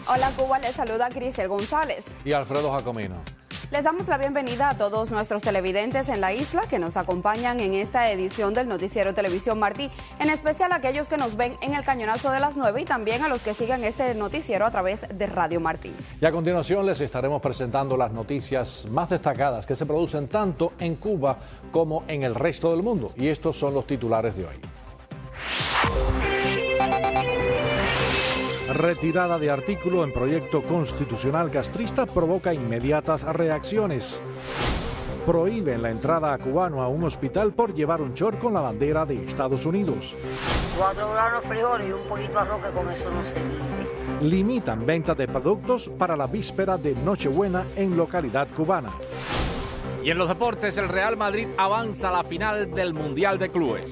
Hola Cuba, les saluda Grisel González. Y Alfredo Jacomino. Les damos la bienvenida a todos nuestros televidentes en la isla que nos acompañan en esta edición del Noticiero Televisión Martí, en especial a aquellos que nos ven en el Cañonazo de las 9 y también a los que sigan este noticiero a través de Radio Martí. Y a continuación les estaremos presentando las noticias más destacadas que se producen tanto en Cuba como en el resto del mundo. Y estos son los titulares de hoy. Retirada de artículo en proyecto constitucional castrista provoca inmediatas reacciones. Prohíben la entrada a cubano a un hospital por llevar un short con la bandera de Estados Unidos. 4 granos de frijoles y un poquito de arroz, que con eso no se vive. Limitan venta de productos para la víspera de Nochebuena en localidad cubana. Y en los deportes, el Real Madrid avanza a la final del Mundial de Clubes.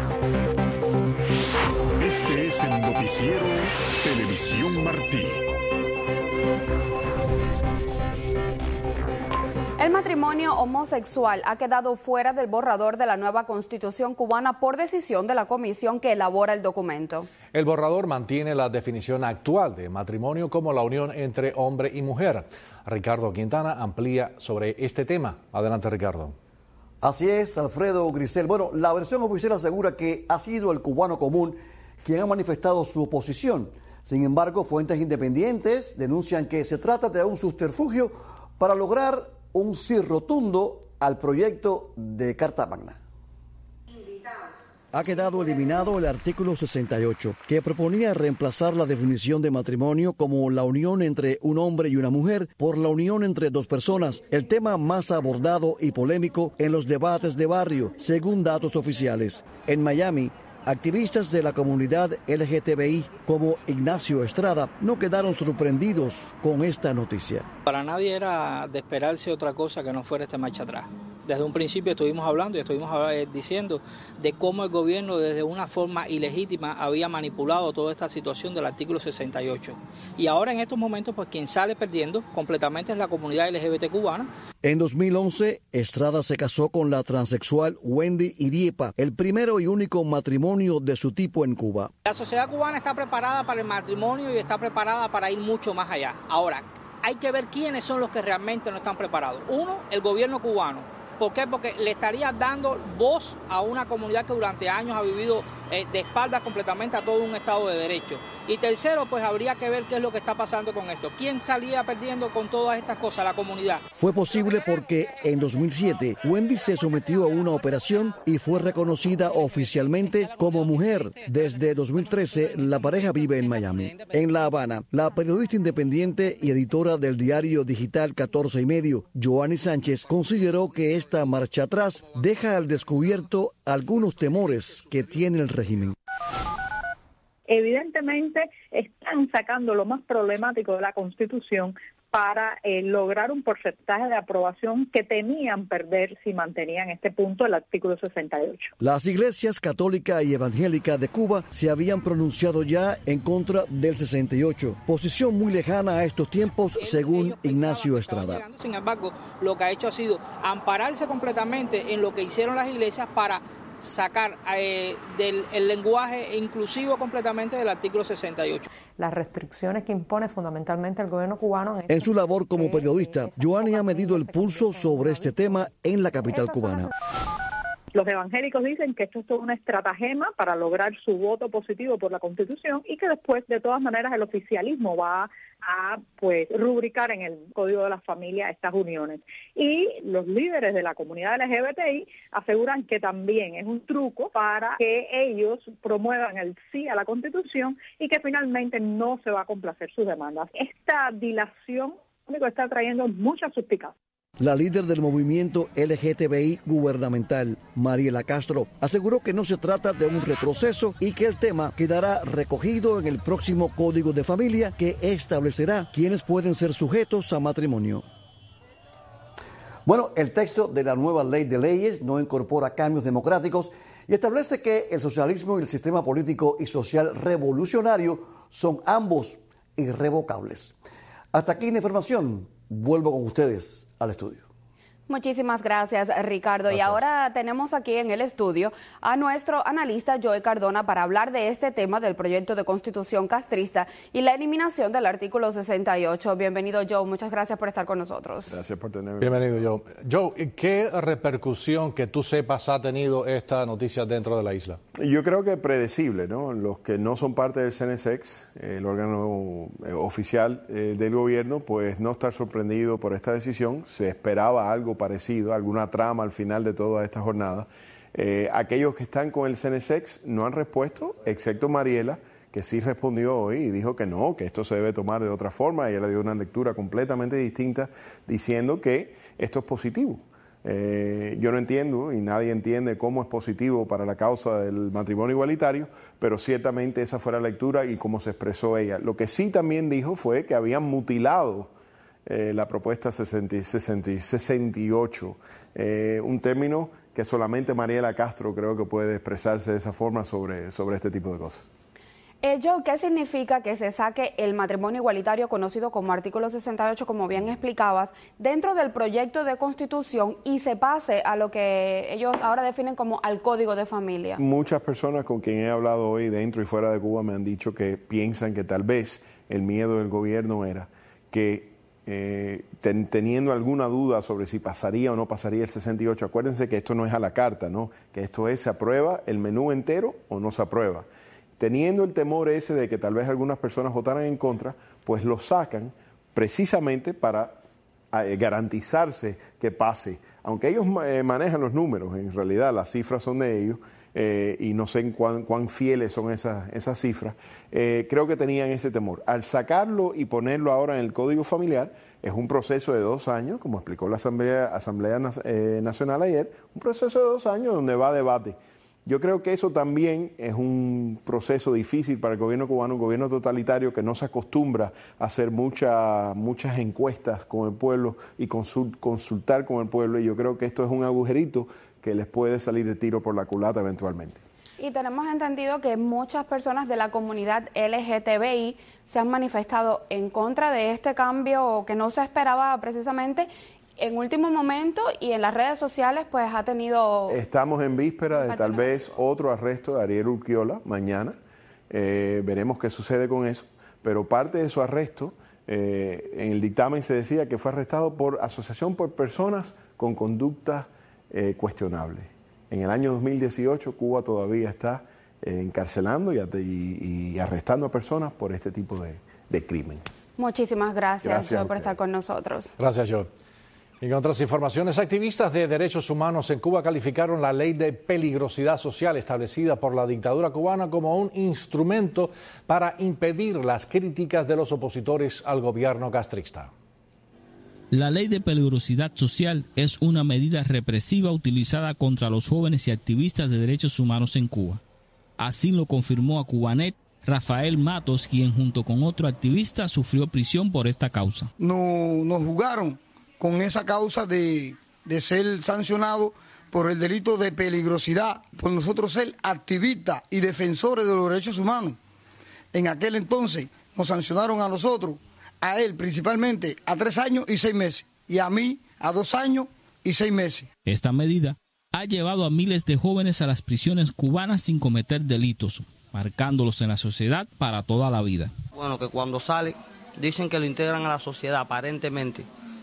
Este es el Noticiero Televisión Martí. El matrimonio homosexual ha quedado fuera del borrador de la nueva Constitución cubana por decisión de la comisión que elabora el documento. El borrador mantiene la definición actual de matrimonio como la unión entre hombre y mujer. Ricardo Quintana amplía sobre este tema. Adelante, Ricardo. Así es, Alfredo, Grisel. Bueno, la versión oficial asegura que ha sido el cubano común quien ha manifestado su oposición. Sin embargo, fuentes independientes denuncian que se trata de un subterfugio para lograr un sí rotundo al proyecto de Carta Magna. Ha quedado eliminado el artículo 68, que proponía reemplazar la definición de matrimonio como la unión entre un hombre y una mujer por la unión entre dos personas, el tema más abordado y polémico en los debates de barrio, según datos oficiales. En Miami, activistas de la comunidad LGTBI como Ignacio Estrada no quedaron sorprendidos con esta noticia. Para nadie era de esperarse otra cosa que no fuera esta marcha atrás. Desde un principio estuvimos hablando y estuvimos diciendo de cómo el gobierno desde una forma ilegítima había manipulado toda esta situación del artículo 68. Y ahora en estos momentos, pues quien sale perdiendo completamente es la comunidad LGBT cubana. En 2011, Estrada se casó con la transexual Wendy Iriepa, el primero y único matrimonio de su tipo en Cuba. La sociedad cubana está preparada para el matrimonio y está preparada para ir mucho más allá. Ahora, hay que ver quiénes son los que realmente no están preparados. Uno, el gobierno cubano. ¿Por qué? Porque le estaría dando voz a una comunidad que durante años ha vivido de espaldas completamente a todo un Estado de Derecho. Y tercero, pues habría que ver qué es lo que está pasando con esto. ¿Quién salía perdiendo con todas estas cosas? La comunidad. Fue posible porque en 2007 Wendy se sometió a una operación y fue reconocida oficialmente como mujer. Desde 2013 la pareja vive en Miami. En La Habana, la periodista independiente y editora del diario digital 14 y medio, Joanny Sánchez, consideró que esta marcha atrás deja al descubierto algunos temores que tiene el régimen. Evidentemente están sacando lo más problemático de la Constitución para lograr un porcentaje de aprobación que temían perder si mantenían este punto el artículo 68. Las iglesias católica y evangélica de Cuba se habían pronunciado ya en contra del 68, posición muy lejana a estos tiempos, según Ignacio Estrada. Sin embargo, lo que ha hecho ha sido ampararse completamente en lo que hicieron las iglesias para sacar el lenguaje inclusivo completamente del artículo 68. Las restricciones que impone fundamentalmente el gobierno cubano. En su labor como periodista, Joanny ha medido el pulso sobre este tema en la capital cubana. Los evangélicos dicen que esto es toda una estratagema para lograr su voto positivo por la Constitución y que después, de todas maneras, el oficialismo va a rubricar en el Código de la Familia estas uniones. Y los líderes de la comunidad LGBTI aseguran que también es un truco para que ellos promuevan el sí a la Constitución y que finalmente no se va a complacer sus demandas. Esta dilación está trayendo mucha suspicacia. La líder del movimiento LGTBI gubernamental, Mariela Castro, aseguró que no se trata de un retroceso y que el tema quedará recogido en el próximo Código de Familia que establecerá quiénes pueden ser sujetos a matrimonio. Bueno, el texto de la nueva ley de leyes no incorpora cambios democráticos y establece que el socialismo y el sistema político y social revolucionario son ambos irrevocables. Hasta aquí la información. Vuelvo con ustedes al estudio. Muchísimas gracias, Ricardo. Gracias. Y ahora tenemos aquí en el estudio a nuestro analista Joe Cardona para hablar de este tema del proyecto de constitución castrista y la eliminación del artículo 68. Bienvenido, Joe. Muchas gracias por estar con nosotros. Gracias por tenerme. Bienvenido, Joe. Joe, ¿qué repercusión que tú sepas ha tenido esta noticia dentro de la isla? Yo creo que predecible, ¿no? Los que no son parte del CNSX, el órgano oficial del gobierno, pues no estar sorprendido por esta decisión. Se esperaba algo parecido, alguna trama al final de toda esta jornada. Aquellos que están con el CNSX no han respuesto, excepto Mariela, que sí respondió hoy y dijo que no, que esto se debe tomar de otra forma. Ella le dio una lectura completamente distinta diciendo que esto es positivo. Yo no entiendo y nadie entiende cómo es positivo para la causa del matrimonio igualitario, pero ciertamente esa fue la lectura y cómo se expresó ella. Lo que sí también dijo fue que habían mutilado la propuesta 68, un término que solamente Mariela Castro creo que puede expresarse de esa forma sobre este tipo de cosas. Joe, ¿qué significa que se saque el matrimonio igualitario conocido como artículo 68, como bien explicabas, dentro del proyecto de constitución y se pase a lo que ellos ahora definen como al código de familia? Muchas personas con quien he hablado hoy dentro y fuera de Cuba me han dicho que piensan que tal vez el miedo del gobierno era que teniendo alguna duda sobre si pasaría o no pasaría el 68, acuérdense que esto no es a la carta, ¿no? Que esto es, se aprueba el menú entero o no se aprueba. Teniendo el temor ese de que tal vez algunas personas votaran en contra, pues lo sacan precisamente para garantizarse que pase. Aunque ellos manejan los números, en realidad las cifras son de ellos, y no sé cuán fieles son esas cifras, creo que tenían ese temor. Al sacarlo y ponerlo ahora en el Código Familiar, es un proceso de 2 años, como explicó la Asamblea Nacional ayer, un proceso de 2 años donde va a debate. Yo creo que eso también es un proceso difícil para el gobierno cubano, un gobierno totalitario que no se acostumbra a hacer muchas encuestas con el pueblo y consultar con el pueblo, y yo creo que esto es un agujerito que les puede salir de tiro por la culata eventualmente. Y tenemos entendido que muchas personas de la comunidad LGTBI se han manifestado en contra de este cambio que no se esperaba precisamente en último momento, y en las redes sociales pues ha tenido... Estamos en víspera de tal vez otro arresto de Ariel Urquiola mañana. Veremos qué sucede con eso, pero parte de su arresto, en el dictamen se decía que fue arrestado por asociación por personas con conductas cuestionables. En el año 2018 Cuba todavía está encarcelando y arrestando a personas por este tipo de crimen. Muchísimas gracias, Joe, por estar con nosotros. Gracias, Joe. En otras informaciones, activistas de derechos humanos en Cuba calificaron la ley de peligrosidad social establecida por la dictadura cubana como un instrumento para impedir las críticas de los opositores al gobierno castrista. La ley de peligrosidad social es una medida represiva utilizada contra los jóvenes y activistas de derechos humanos en Cuba. Así lo confirmó a Cubanet Rafael Matos, quien junto con otro activista sufrió prisión por esta causa. Nos jugaron con esa causa de ser sancionado por el delito de peligrosidad, por nosotros ser activistas y defensores de los derechos humanos. En aquel entonces nos sancionaron a nosotros, a él principalmente, a 3 años y 6 meses, y a mí a 2 años y 6 meses. Esta medida ha llevado a miles de jóvenes a las prisiones cubanas sin cometer delitos, marcándolos en la sociedad para toda la vida. Bueno, que cuando salen, dicen que lo integran a la sociedad aparentemente,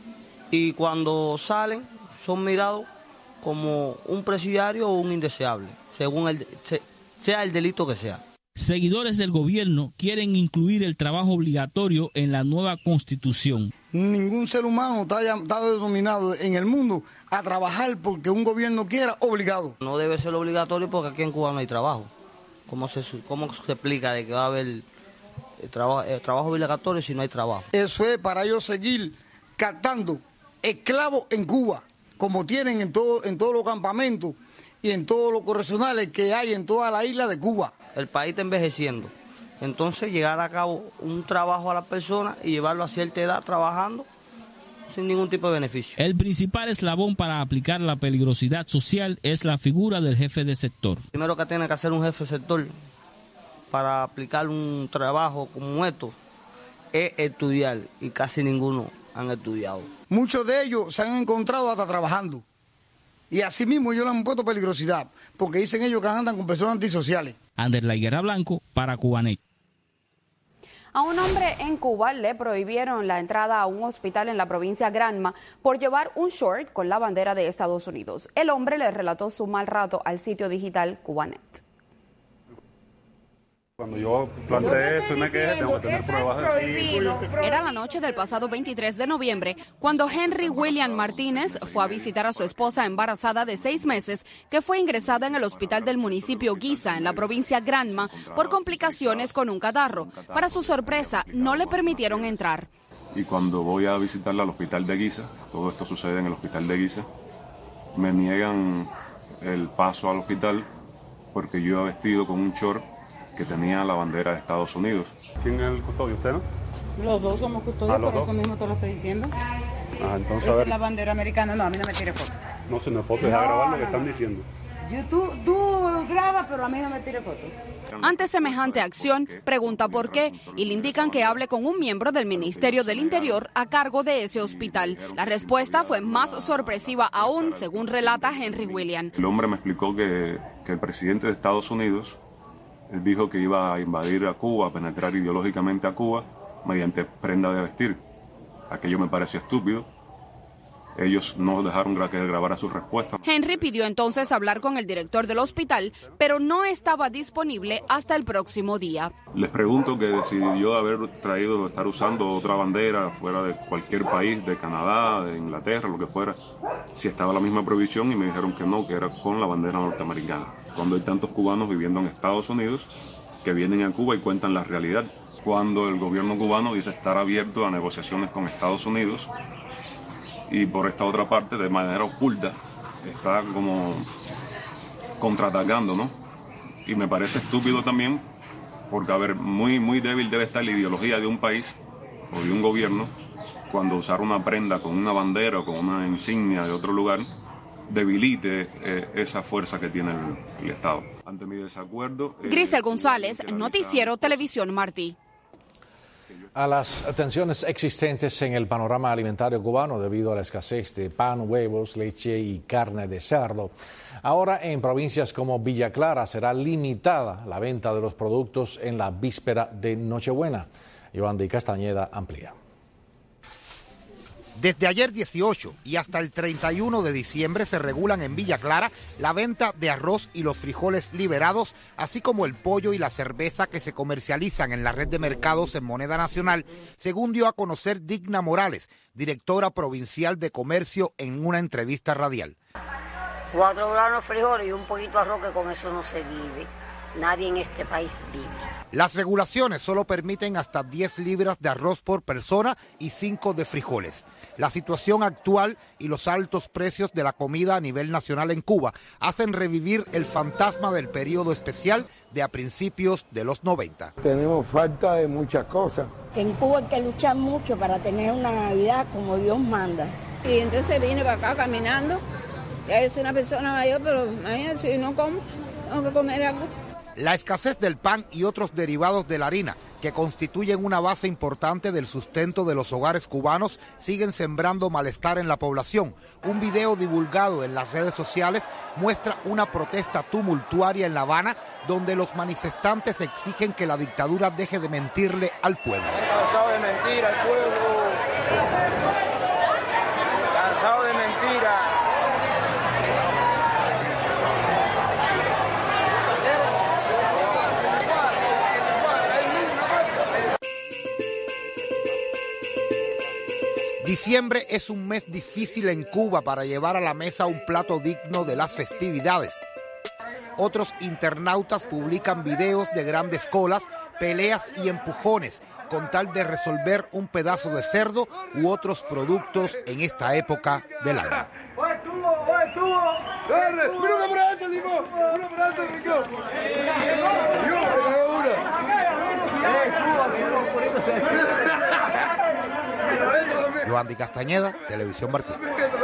y cuando salen son mirados como un presidiario o un indeseable, según sea el delito que sea. Seguidores del gobierno quieren incluir el trabajo obligatorio en la nueva constitución. Ningún ser humano está denominado en el mundo a trabajar porque un gobierno quiera obligado. No debe ser obligatorio porque aquí en Cuba no hay trabajo. ¿Cómo se explica de que va a haber trabajo obligatorio si no hay trabajo? Eso es para ellos seguir captando esclavos en Cuba, como tienen en todos los campamentos y en todos los correccionales que hay en toda la isla de Cuba. El país está envejeciendo, entonces llegar a cabo un trabajo a la persona y llevarlo a cierta edad trabajando sin ningún tipo de beneficio. El principal eslabón para aplicar la peligrosidad social es la figura del jefe de sector. Primero que tiene que hacer un jefe de sector para aplicar un trabajo como esto es estudiar, y casi ninguno han estudiado. Muchos de ellos se han encontrado hasta trabajando. Y así mismo ellos le han puesto peligrosidad, porque dicen ellos que andan con personas antisociales. Anderley Guerra Blanco para Cubanet. A un hombre en Cuba le prohibieron la entrada a un hospital en la provincia Granma por llevar un short con la bandera de Estados Unidos. El hombre le relató su mal rato al sitio digital Cubanet. Cuando yo planteé esto y me quejé, tengo que tener pruebas de... Era la noche del pasado 23 de noviembre cuando Henry William Martínez fue a visitar a su esposa embarazada de 6 meses que fue ingresada en el hospital del municipio Guisa en la provincia Granma por complicaciones con un catarro. Para su sorpresa, no le permitieron entrar. Y cuando voy a visitarla al hospital de Guisa, todo esto sucede en el hospital de Guisa, me niegan el paso al hospital porque yo iba vestido con un short que tenía la bandera de Estados Unidos. ¿Quién es el custodio? ¿Usted, no? Los dos somos custodios, por eso mismo te lo estoy diciendo. Entonces, esa es la bandera americana. No, a mí no me tire foto. No, si no es foto, deja grabar lo que están diciendo. Tú grabas, pero a mí no me tire foto. Ante semejante acción, pregunta por qué y le indican que hable con un miembro del Ministerio del Interior a cargo de ese hospital. La respuesta fue más sorpresiva aún, según relata Henry William. El hombre me explicó que el presidente de Estados Unidos dijo que iba a invadir a Cuba, a penetrar ideológicamente a Cuba mediante prenda de vestir. Aquello me pareció estúpido. Ellos no dejaron que grabara sus respuestas. Henry pidió entonces hablar con el director del hospital, pero no estaba disponible hasta el próximo día. Les pregunto que si yo haber traído, estar usando otra bandera fuera de cualquier país, de Canadá, de Inglaterra, lo que fuera, si estaba la misma prohibición, y me dijeron que no, que era con la bandera norteamericana. Cuando hay tantos cubanos viviendo en Estados Unidos que vienen a Cuba y cuentan la realidad. Cuando el gobierno cubano dice estar abierto a negociaciones con Estados Unidos y por esta otra parte, de manera oculta, está como contraatacando, ¿no? Y me parece estúpido también porque, a ver, muy débil debe estar la ideología de un país o de un gobierno cuando usar una prenda con una bandera o con una insignia de otro lugar debilite esa fuerza que tiene el Estado. Ante mi desacuerdo... Grisel González, Noticiero Televisión Martí. A las tensiones existentes en el panorama alimentario cubano debido a la escasez de pan, huevos, leche y carne de cerdo, ahora en provincias como Villa Clara será limitada la venta de los productos en la víspera de Nochebuena. Yoandi Castañeda amplía. Desde ayer 18 y hasta el 31 de diciembre se regulan en Villa Clara la venta de arroz y los frijoles liberados, así como el pollo y la cerveza que se comercializan en la red de mercados en moneda nacional, según dio a conocer Digna Morales, directora provincial de comercio, en una entrevista radial. 4 granos de frijoles y un poquito de arroz, que con eso no se vive. Nadie en este país vive. Las regulaciones solo permiten hasta 10 libras de arroz por persona y 5 de frijoles. La situación actual y los altos precios de la comida a nivel nacional en Cuba hacen revivir el fantasma del periodo especial de a principios de los 90. Tenemos falta de muchas cosas. En Cuba hay que luchar mucho para tener una Navidad como Dios manda. Y entonces vine para acá caminando. Ya soy una persona mayor, pero imagínate, si no como, tengo que comer algo. La escasez del pan y otros derivados de la harina, que constituyen una base importante del sustento de los hogares cubanos, siguen sembrando malestar en la población. Un video divulgado en las redes sociales muestra una protesta tumultuaria en La Habana, donde los manifestantes exigen que la dictadura deje de mentirle al pueblo. Cansado de mentir al pueblo. Cansado de mentiras. Diciembre es un mes difícil en Cuba para llevar a la mesa un plato digno de las festividades. Otros internautas publican videos de grandes colas, peleas y empujones con tal de resolver un pedazo de cerdo u otros productos en esta época del año. Yoandi Castañeda, Televisión Martí.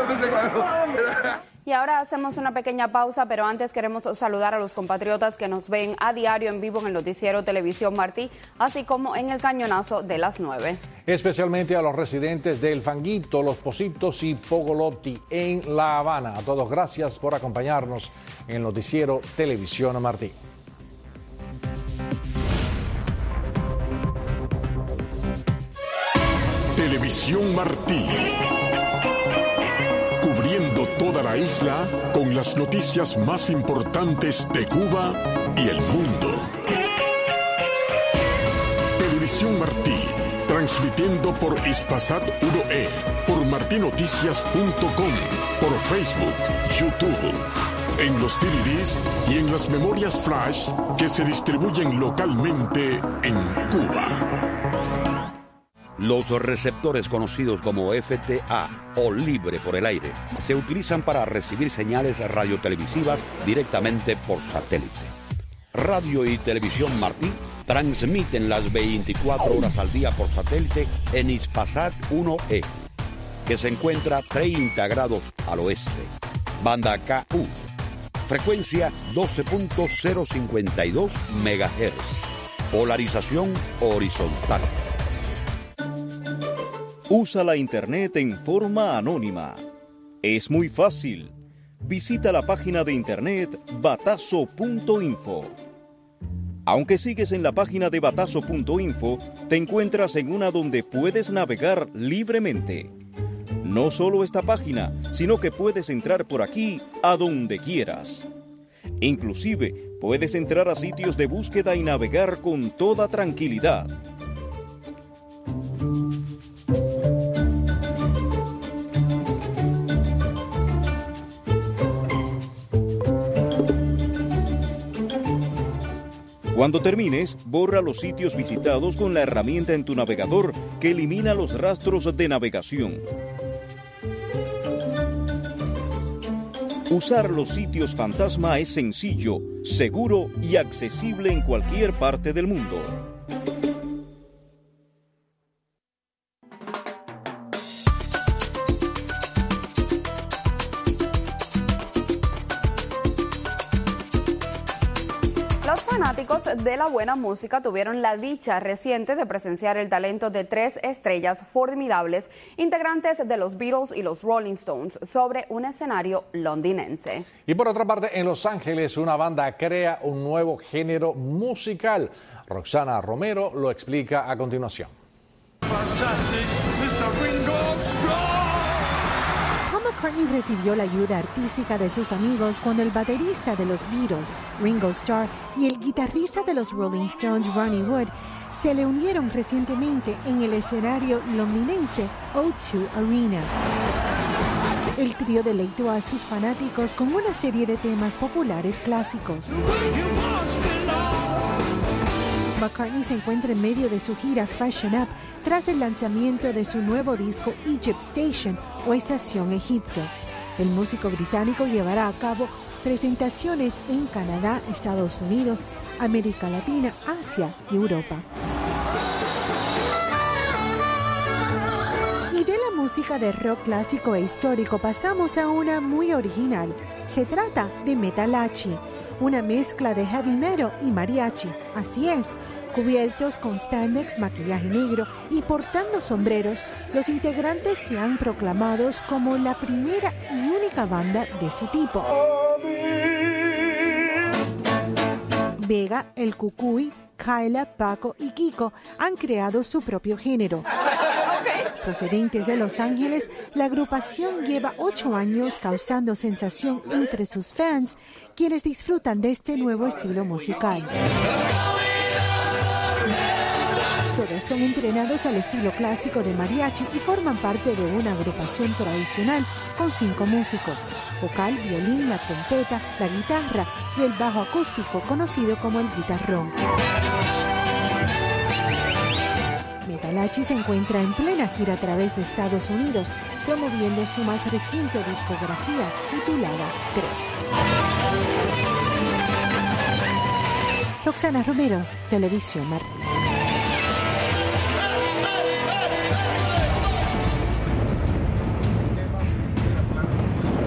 Y ahora hacemos una pequeña pausa, pero antes queremos saludar a los compatriotas que nos ven a diario en vivo en el Noticiero Televisión Martí, así como en el Cañonazo de las 9. especialmente a los residentes de El Fanguito, Los Pocitos y Pogolotti en La Habana. A todos, gracias por acompañarnos en el noticiero Televisión Martí. Televisión Martí. Cubriendo toda la isla con las noticias más importantes de Cuba y el mundo. Televisión Martí, transmitiendo por Hispasat 1E, por martinoticias.com, por Facebook, YouTube, en los DVDs y en las memorias flash que se distribuyen localmente en Cuba. Los receptores conocidos como FTA o libre por el aire se utilizan para recibir señales radiotelevisivas directamente por satélite. Radio y Televisión Martí transmiten las 24 horas al día por satélite en Hispasat 1E, que se encuentra 30 grados al oeste. Banda KU, frecuencia 12.052 MHz, polarización horizontal. Usa la internet en forma anónima. Es muy fácil. Visita la página de internet batazo.info. Aunque sigues en la página de batazo.info, te encuentras en una donde puedes navegar libremente. No solo esta página, sino que puedes entrar por aquí a donde quieras. Inclusive, puedes entrar a sitios de búsqueda y navegar con toda tranquilidad. Cuando termines, borra los sitios visitados con la herramienta en tu navegador que elimina los rastros de navegación. Usar los sitios fantasma es sencillo, seguro y accesible en cualquier parte del mundo. De la buena música tuvieron la dicha reciente de presenciar el talento de 3 estrellas formidables, integrantes de los Beatles y los Rolling Stones, sobre un escenario londinense. Y por otra parte, en Los Ángeles, una banda crea un nuevo género musical. Roxana Romero lo explica a continuación. McCartney recibió la ayuda artística de sus amigos cuando el baterista de los Beatles, Ringo Starr, y el guitarrista de los Rolling Stones, Ronnie Wood, se le unieron recientemente en el escenario londinense O2 Arena. El trío deleitó a sus fanáticos con una serie de temas populares clásicos. McCartney se encuentra en medio de su gira Freshen Up tras el lanzamiento de su nuevo disco Egypt Station o Estación Egipto. El músico británico llevará a cabo presentaciones en Canadá, Estados Unidos, América Latina, Asia y Europa. Y de la música de rock clásico e histórico pasamos a una muy original. Se trata de Metalachi, una mezcla de heavy metal y mariachi. Así es. Cubiertos con spandex, maquillaje negro y portando sombreros, los integrantes se han proclamado como la primera y única banda de su tipo. Vega, El Cucuy, Kyla, Paco y Kiko han creado su propio género. Procedentes de Los Ángeles, la agrupación lleva 8 años causando sensación entre sus fans, quienes disfrutan de este nuevo estilo musical. Todos son entrenados al estilo clásico de mariachi y forman parte de una agrupación tradicional con 5 músicos: vocal, violín, la trompeta, la guitarra y el bajo acústico conocido como el guitarrón. Metalachi se encuentra en plena gira a través de Estados Unidos, promoviendo su más reciente discografía titulada 3. Roxana Romero, Televisión Martí.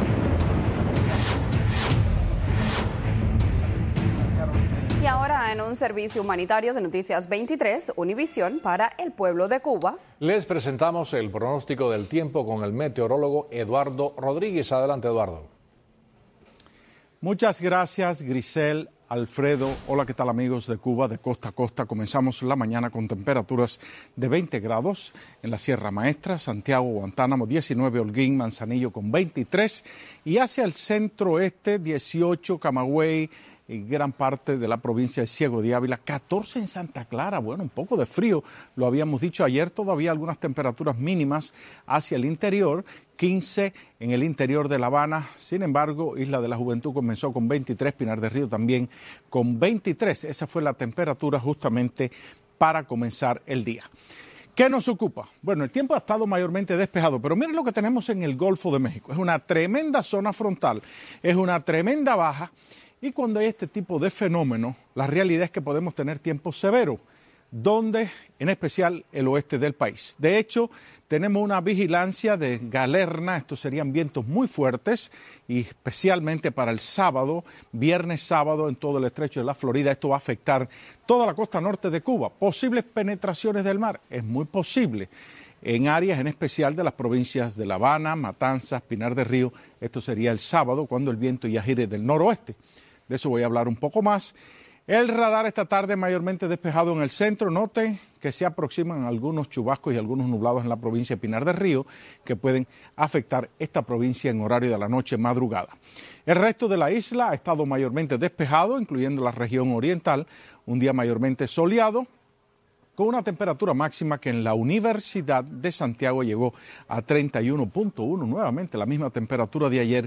Y ahora, en un sección Servicio Humanitario de Noticias 23, Univisión para el pueblo de Cuba. Les presentamos el pronóstico del tiempo con el meteorólogo Eduardo Rodríguez. Adelante, Eduardo. Muchas gracias, Grisel, Alfredo. Hola, ¿qué tal, amigos de Cuba, de costa a costa? Comenzamos la mañana con temperaturas de 20 grados en la Sierra Maestra, Santiago, Guantánamo, 19, Holguín, Manzanillo con 23 y hacia el centro-oeste, 18, Camagüey y gran parte de la provincia de Ciego de Ávila, 14 en Santa Clara. Bueno, un poco de frío, lo habíamos dicho ayer, todavía algunas temperaturas mínimas hacia el interior, 15 en el interior de La Habana. Sin embargo, Isla de la Juventud comenzó con 23, Pinar del Río también con 23. Esa fue la temperatura justamente para comenzar el día. ¿Qué nos ocupa? Bueno, el tiempo ha estado mayormente despejado, pero miren lo que tenemos en el Golfo de México. Es una tremenda zona frontal, es una tremenda baja. Y cuando hay este tipo de fenómenos, la realidad es que podemos tener tiempo severo, donde en especial el oeste del país. De hecho, tenemos una vigilancia de galerna, estos serían vientos muy fuertes, y especialmente para el sábado, viernes, sábado, en todo el estrecho de la Florida. Esto va a afectar toda la costa norte de Cuba. Posibles penetraciones del mar, es muy posible. En áreas en especial de las provincias de La Habana, Matanzas, Pinar del Río. Esto sería el sábado, cuando el viento ya gire del noroeste. De eso voy a hablar un poco más. El radar esta tarde mayormente despejado en el centro. Noten que se aproximan algunos chubascos y algunos nublados en la provincia de Pinar del Río que pueden afectar esta provincia en horario de la noche madrugada. El resto de la isla ha estado mayormente despejado, incluyendo la región oriental. Un día mayormente soleado, con una temperatura máxima que en la Universidad de Santiago llegó a 31.1, nuevamente la misma temperatura de ayer.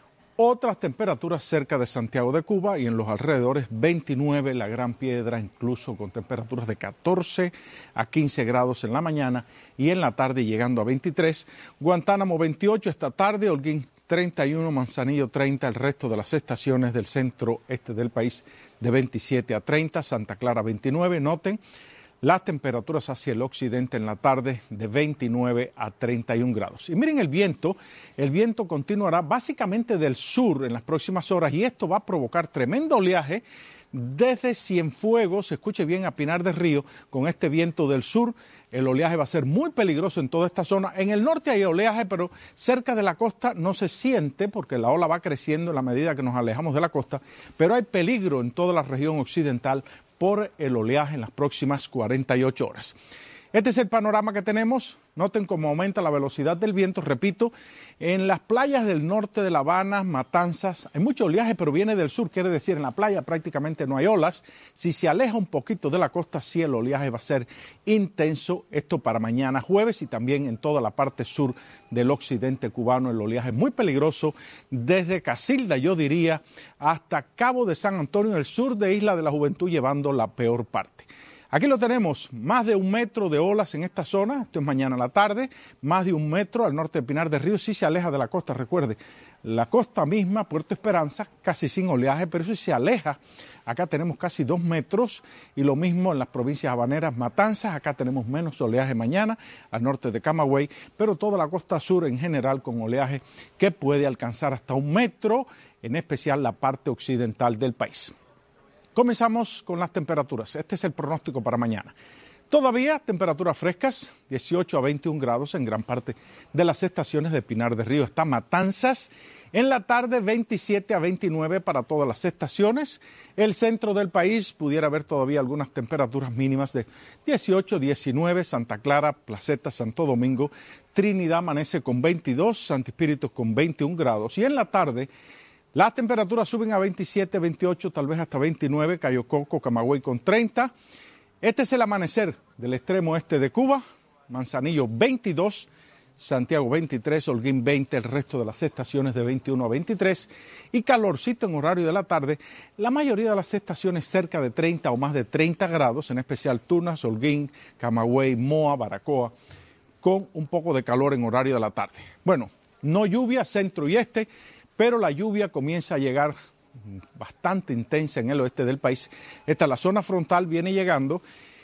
Otras temperaturas cerca de Santiago de Cuba y en los alrededores, 29, La Gran Piedra, incluso con temperaturas de 14 a 15 grados en la mañana y en la tarde llegando a 23. Guantánamo 28 esta tarde, Holguín 31, Manzanillo 30, el resto de las estaciones del centro-este del país de 27 a 30, Santa Clara 29, noten. Las temperaturas hacia el occidente en la tarde de 29 a 31 grados. Y miren el viento continuará básicamente del sur en las próximas horas y esto va a provocar tremendo oleaje desde Cienfuegos, escuche bien, a Pinar del Río, con este viento del sur. El oleaje va a ser muy peligroso en toda esta zona. En el norte hay oleaje, pero cerca de la costa no se siente porque la ola va creciendo en la medida que nos alejamos de la costa, pero hay peligro en toda la región occidental por el oleaje en las próximas 48 horas. Este es el panorama que tenemos. Noten cómo aumenta la velocidad del viento. Repito, en las playas del norte de La Habana, Matanzas, hay mucho oleaje, pero viene del sur. Quiere decir, en la playa prácticamente no hay olas. Si se aleja un poquito de la costa, sí el oleaje va a ser intenso. Esto para mañana jueves y también en toda la parte sur del occidente cubano. El oleaje es muy peligroso desde Casilda, yo diría, hasta Cabo de San Antonio, el sur de Isla de la Juventud, llevando la peor parte. Aquí lo tenemos, más de 1 metro de olas en esta zona, esto es mañana a la tarde, más de 1 metro al norte de Pinar del Río, sí se aleja de la costa, recuerde, la costa misma, Puerto Esperanza, casi sin oleaje, pero sí se aleja, acá tenemos casi 2 metros y lo mismo en las provincias habaneras, Matanzas, acá tenemos menos oleaje mañana, al norte de Camagüey, pero toda la costa sur en general con oleaje que puede alcanzar hasta 1 metro, en especial la parte occidental del país. Comenzamos con las temperaturas. Este es el pronóstico para mañana. Todavía temperaturas frescas, 18 a 21 grados en gran parte de las estaciones de Pinar del Río. Está Matanzas. En la tarde, 27 a 29 para todas las estaciones. El centro del país pudiera haber todavía algunas temperaturas mínimas de 18, 19. Santa Clara, Placeta, Santo Domingo. Trinidad amanece con 22. Santi Espíritu con 21 grados. Y en la tarde, las temperaturas suben a 27, 28, tal vez hasta 29, Cayo Coco, Camagüey con 30. Este es el amanecer del extremo este de Cuba, Manzanillo 22, Santiago 23, Holguín 20, el resto de las estaciones de 21 a 23 y calorcito en horario de la tarde, la mayoría de las estaciones cerca de 30 o más de 30 grados, en especial Tunas, Holguín, Camagüey, Moa, Baracoa, con un poco de calor en horario de la tarde. Bueno, no lluvia, centro y este, pero la lluvia comienza a llegar bastante intensa en el oeste del país. La zona frontal viene llegando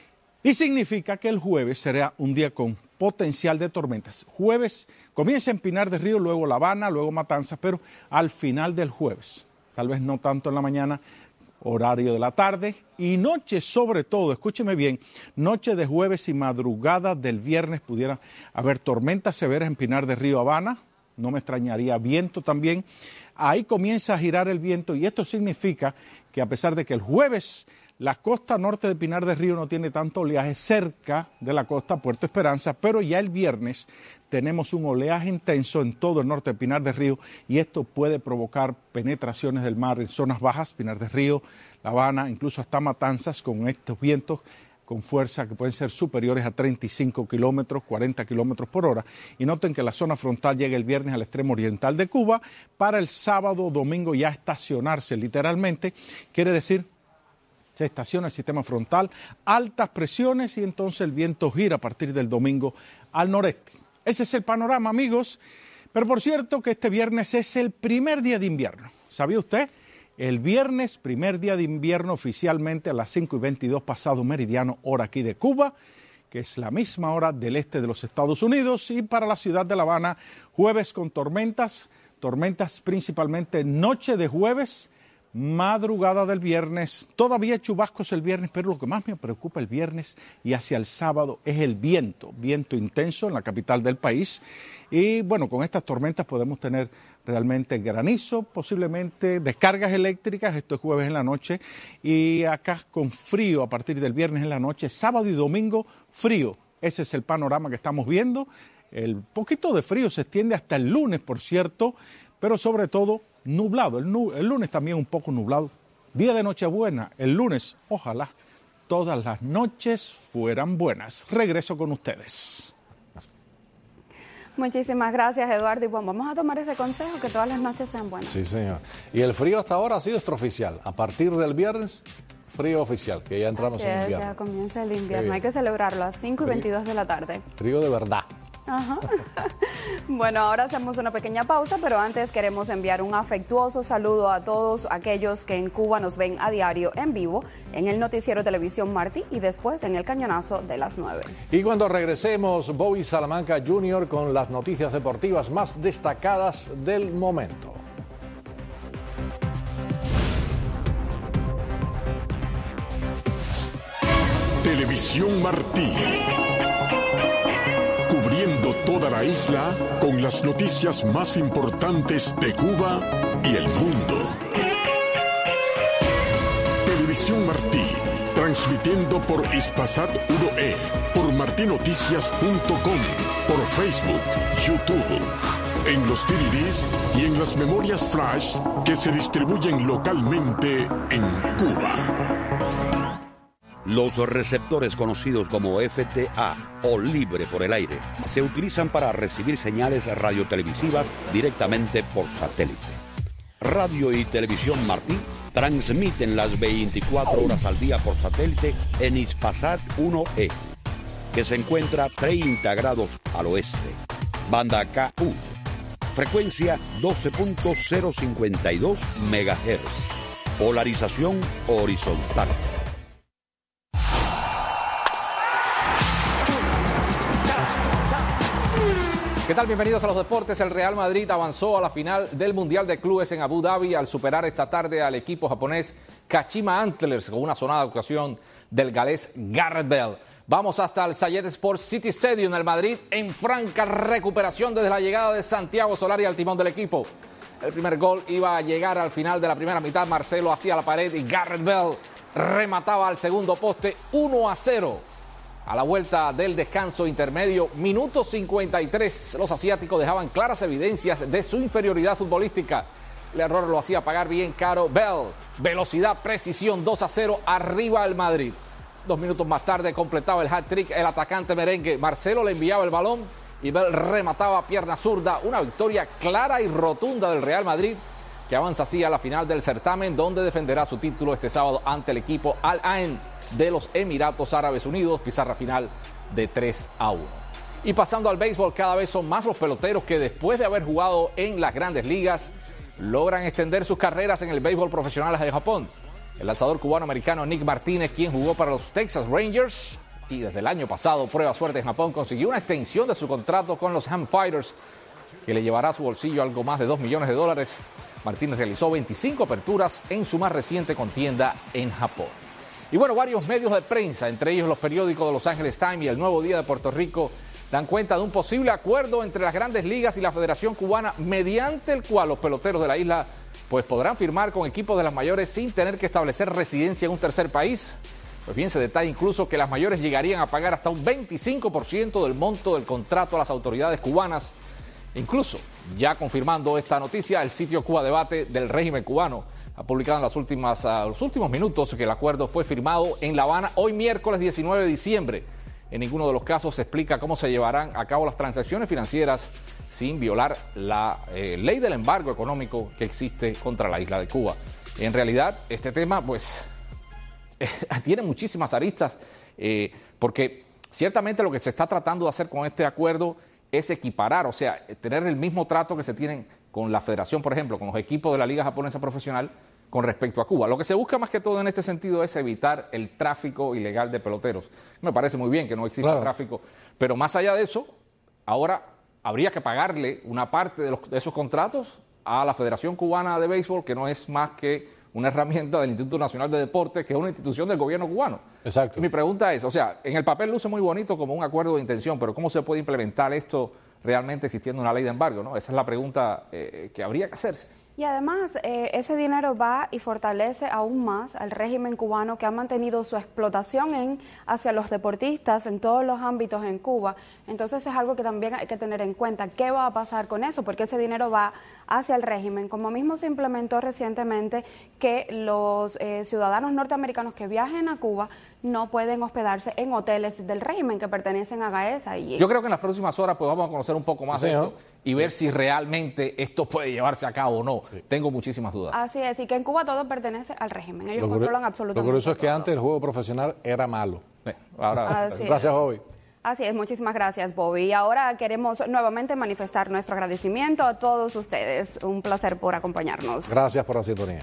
y significa que el jueves será un día con potencial de tormentas. Jueves comienza en Pinar del Río, luego La Habana, luego Matanzas, pero al final del jueves, tal vez no tanto en la mañana, horario de la tarde, y noche sobre todo, escúcheme bien, noche de jueves y madrugada del viernes pudiera haber tormentas severas en Pinar del Río, Habana, no me extrañaría viento también. Ahí comienza a girar el viento y esto significa que a pesar de que el jueves la costa norte de Pinar del Río no tiene tanto oleaje cerca de la costa Puerto Esperanza, pero ya el viernes tenemos un oleaje intenso en todo el norte de Pinar del Río y esto puede provocar penetraciones del mar en zonas bajas, Pinar del Río, La Habana, incluso hasta Matanzas, con estos vientos con fuerza que pueden ser superiores a 35 kilómetros, 40 kilómetros por hora. Y noten que la zona frontal llega el viernes al extremo oriental de Cuba, para el sábado, domingo ya estacionarse literalmente, quiere decir se estaciona el sistema frontal, altas presiones y entonces el viento gira a partir del domingo al noreste. Ese es el panorama, amigos. Pero por cierto que este viernes es el primer día de invierno. ¿Sabía usted? El viernes, primer día de invierno oficialmente a las 5:22 pasado meridiano, hora aquí de Cuba, que es la misma hora del este de los Estados Unidos. Y para la ciudad de La Habana, jueves con tormentas principalmente noche de jueves, madrugada del viernes, todavía chubascos el viernes, pero lo que más me preocupa el viernes y hacia el sábado es el viento intenso en la capital del país. Y bueno, con estas tormentas podemos tener realmente granizo, posiblemente descargas eléctricas, esto es jueves en la noche, y acá con frío a partir del viernes en la noche, sábado y domingo frío. Ese es el panorama que estamos viendo. El poquito de frío se extiende hasta el lunes, por cierto, pero sobre todo nublado, el lunes también un poco nublado. Día de Nochebuena, el lunes, ojalá todas las noches fueran buenas. Regreso con ustedes. Muchísimas gracias, Eduardo. Y bueno, vamos a tomar ese consejo, que todas las noches sean buenas. Sí, señor. Y el frío hasta ahora ha sido extraoficial. A partir del viernes, frío oficial, que ya entramos en invierno. Ya comienza el invierno, hay que celebrarlo a 5:22 de la tarde. Frío de verdad. Ajá. Bueno, ahora hacemos una pequeña pausa, pero antes queremos enviar un afectuoso saludo a todos aquellos que en Cuba nos ven a diario en vivo en el noticiero Televisión Martí y después en el Cañonazo de las 9. Y cuando regresemos, Bobby Salamanca Jr. con las noticias deportivas más destacadas del momento. Televisión Martí. Cubriendo toda la isla con las noticias más importantes de Cuba y el mundo. Televisión Martí, transmitiendo por Hispasat 1E, por martinoticias.com, por Facebook, YouTube, en los DVDs y en las memorias flash que se distribuyen localmente en Cuba. Los receptores conocidos como FTA o libre por el aire se utilizan para recibir señales radiotelevisivas directamente por satélite. Radio y Televisión Martí transmiten las 24 horas al día por satélite en Hispasat 1E, que se encuentra 30 grados al oeste. Banda KU, frecuencia 12.052 MHz, polarización horizontal. ¿Qué tal? Bienvenidos a los deportes. El Real Madrid avanzó a la final del Mundial de Clubes en Abu Dhabi al superar esta tarde al equipo japonés Kashima Antlers con una sonada actuación del galés Gareth Bale. Vamos hasta el Zayed Sports City Stadium. El Madrid en franca recuperación desde la llegada de Santiago Solari al timón del equipo. El primer gol iba a llegar al final de la primera mitad. Marcelo hacía la pared y Gareth Bale remataba al segundo poste 1-0. A la vuelta del descanso intermedio, minuto 53, los asiáticos dejaban claras evidencias de su inferioridad futbolística. El error lo hacía pagar bien caro Bale. Velocidad, precisión, 2-0, arriba el Madrid. 2 minutos más tarde completaba el hat-trick el atacante merengue. Marcelo le enviaba el balón y Bale remataba a pierna zurda. Una victoria clara y rotunda del Real Madrid, que avanza así a la final del certamen, donde defenderá su título este sábado ante el equipo Al Ain de los Emiratos Árabes Unidos, pizarra final de 3-1. Y pasando al béisbol, cada vez son más los peloteros que después de haber jugado en las grandes ligas logran extender sus carreras en el béisbol profesional de Japón. El lanzador cubano-americano Nick Martínez, quien jugó para los Texas Rangers y desde el año pasado prueba suerte en Japón, consiguió una extensión de su contrato con los Ham Fighters que le llevará a su bolsillo algo más de $2 millones. Martínez realizó 25 aperturas en su más reciente contienda en Japón. Y bueno, varios medios de prensa, entre ellos los periódicos de Los Angeles Times y El Nuevo Día de Puerto Rico, dan cuenta de un posible acuerdo entre las Grandes Ligas y la Federación Cubana, mediante el cual los peloteros de la isla pues podrán firmar con equipos de las mayores sin tener que establecer residencia en un tercer país. Pues bien, se detalla incluso que las mayores llegarían a pagar hasta un 25% del monto del contrato a las autoridades cubanas. Incluso, ya confirmando esta noticia, el sitio Cuba Debate del régimen cubano ha publicado en los últimos minutos que el acuerdo fue firmado en La Habana hoy miércoles 19 de diciembre. En ninguno de los casos se explica cómo se llevarán a cabo las transacciones financieras sin violar la ley del embargo económico que existe contra la isla de Cuba. En realidad, este tema pues tiene muchísimas aristas porque ciertamente lo que se está tratando de hacer con este acuerdo es equiparar, o sea, tener el mismo trato que se tienen con la federación, por ejemplo, con los equipos de la Liga Japonesa Profesional con respecto a Cuba. Lo que se busca más que todo en este sentido es evitar el tráfico ilegal de peloteros. Me parece muy bien que no exista tráfico, pero más allá de eso, ahora habría que pagarle una parte de esos contratos a la Federación Cubana de Béisbol, que no es más que una herramienta del Instituto Nacional de Deportes, que es una institución del gobierno cubano. Exacto. Y mi pregunta es, o sea, en el papel luce muy bonito como un acuerdo de intención, pero ¿cómo se puede implementar esto realmente existiendo una ley de embargo, ¿no? Esa es la pregunta que habría que hacerse. Y además, ese dinero va y fortalece aún más al régimen cubano, que ha mantenido su explotación hacia los deportistas en todos los ámbitos en Cuba. Entonces es algo que también hay que tener en cuenta. ¿Qué va a pasar con eso? Porque ese dinero va hacia el régimen. Como mismo se implementó recientemente que los ciudadanos norteamericanos que viajen a Cuba no pueden hospedarse en hoteles del régimen que pertenecen a Gaesa. Yo creo que en las próximas horas pues vamos a conocer un poco más de esto y ver si realmente esto puede llevarse a cabo o no. Sí. Tengo muchísimas dudas. Así es, y que en Cuba todo pertenece al régimen. Ellos controlan absolutamente todo. Lo curioso es que antes el juego profesional era malo. Ahora, gracias, Bobby. Así es, muchísimas gracias, Bobby. Y ahora queremos nuevamente manifestar nuestro agradecimiento a todos ustedes. Un placer por acompañarnos. Gracias por la sintonía.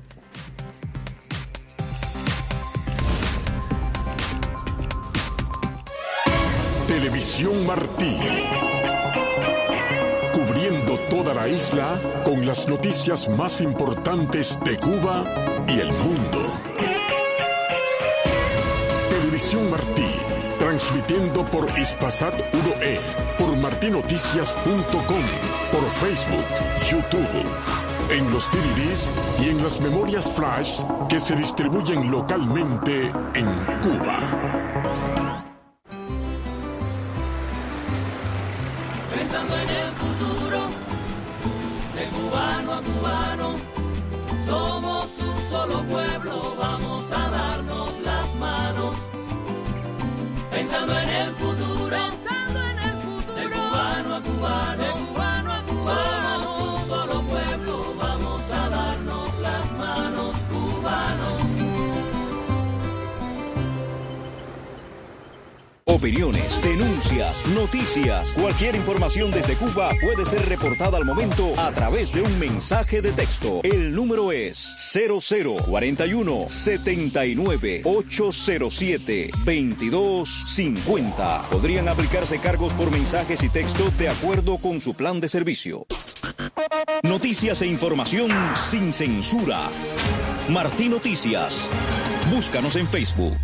Televisión Martí. Cubriendo toda la isla con las noticias más importantes de Cuba y el mundo. Televisión Martí. Transmitiendo por Hispasat 1E, por martinoticias.com, por Facebook, YouTube, en los DVDs y en las memorias flash que se distribuyen localmente en Cuba. Pensando en el futuro, de cubano a cubano, somos un solo pueblo, vamos a darnos las manos. Pensando en el futuro, de cubano a cubano, somos un solo pueblo, vamos a darnos las manos, cubanos. Opiniones, denuncias, noticias, cualquier información desde Cuba puede ser reportada al momento a través de un mensaje de texto. El número es 0041 79 807 2250. Podrían aplicarse cargos por mensajes y texto de acuerdo con su plan de servicio. Noticias e información sin censura. Martí Noticias. Búscanos en Facebook.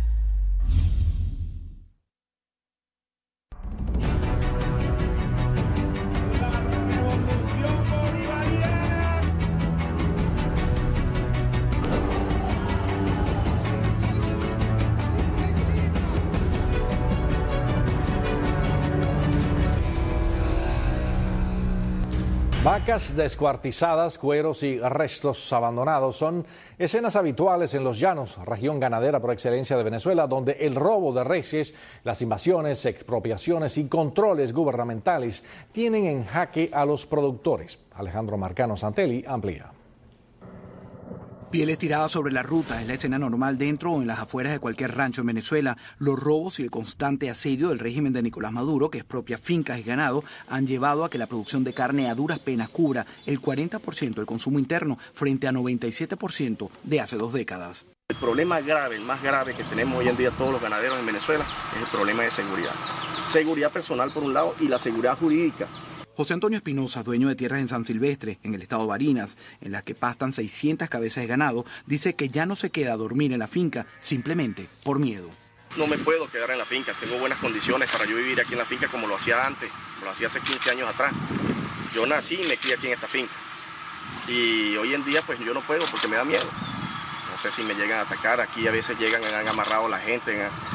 Vacas descuartizadas, cueros y restos abandonados son escenas habituales en los llanos, región ganadera por excelencia de Venezuela, donde el robo de reses, las invasiones, expropiaciones y controles gubernamentales tienen en jaque a los productores. Alejandro Marcano Santelli amplía. Pieles tiradas sobre la ruta es la escena normal dentro o en las afueras de cualquier rancho en Venezuela. Los robos y el constante asedio del régimen de Nicolás Maduro, que expropia fincas y ganado, han llevado a que la producción de carne a duras penas cubra el 40% del consumo interno frente a 97% de hace 2 décadas. El problema grave, el más grave que tenemos hoy en día todos los ganaderos en Venezuela es el problema de seguridad. Seguridad personal por un lado y la seguridad jurídica. José Antonio Espinosa, dueño de tierras en San Silvestre, en el estado de Barinas, en las que pastan 600 cabezas de ganado, dice que ya no se queda a dormir en la finca simplemente por miedo. No me puedo quedar en la finca, tengo buenas condiciones para yo vivir aquí en la finca como lo hacía antes, como lo hacía hace 15 años atrás. Yo nací y me crié aquí en esta finca. Y hoy en día pues yo no puedo porque me da miedo. No sé si me llegan a atacar, aquí a veces llegan, han amarrado a la gente,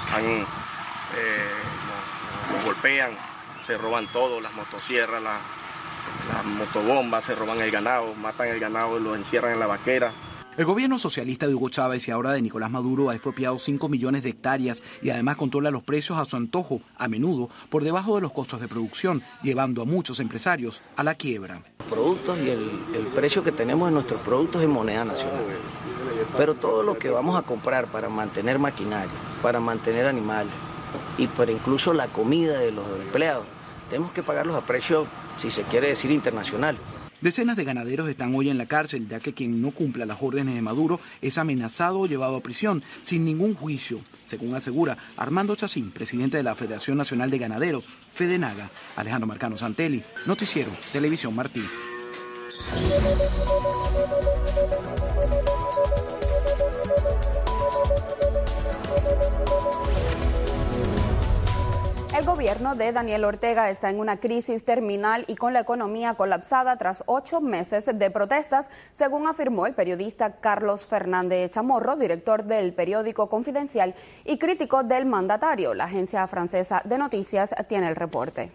nos golpean, se roban todo, las motosierras, las motobombas, se roban el ganado, matan el ganado y lo encierran en la vaquera. El gobierno socialista de Hugo Chávez y ahora de Nicolás Maduro ha expropiado 5 millones de hectáreas y además controla los precios a su antojo, a menudo por debajo de los costos de producción, llevando a muchos empresarios a la quiebra. Productos y el precio que tenemos en nuestros productos en moneda nacional. Pero todo lo que vamos a comprar para mantener maquinaria, para mantener animales y para incluso la comida de los empleados, tenemos que pagarlos a precio, si se quiere decir, internacional. Decenas de ganaderos están hoy en la cárcel, ya que quien no cumpla las órdenes de Maduro es amenazado o llevado a prisión sin ningún juicio, según asegura Armando Chacín, presidente de la Federación Nacional de Ganaderos, FEDENAGA. Alejandro Marcano Santelli, Noticiero Televisión Martí. El gobierno de Daniel Ortega está en una crisis terminal y con la economía colapsada tras 8 meses de protestas, según afirmó el periodista Carlos Fernández Chamorro, director del periódico Confidencial y crítico del mandatario. La agencia francesa de noticias tiene el reporte.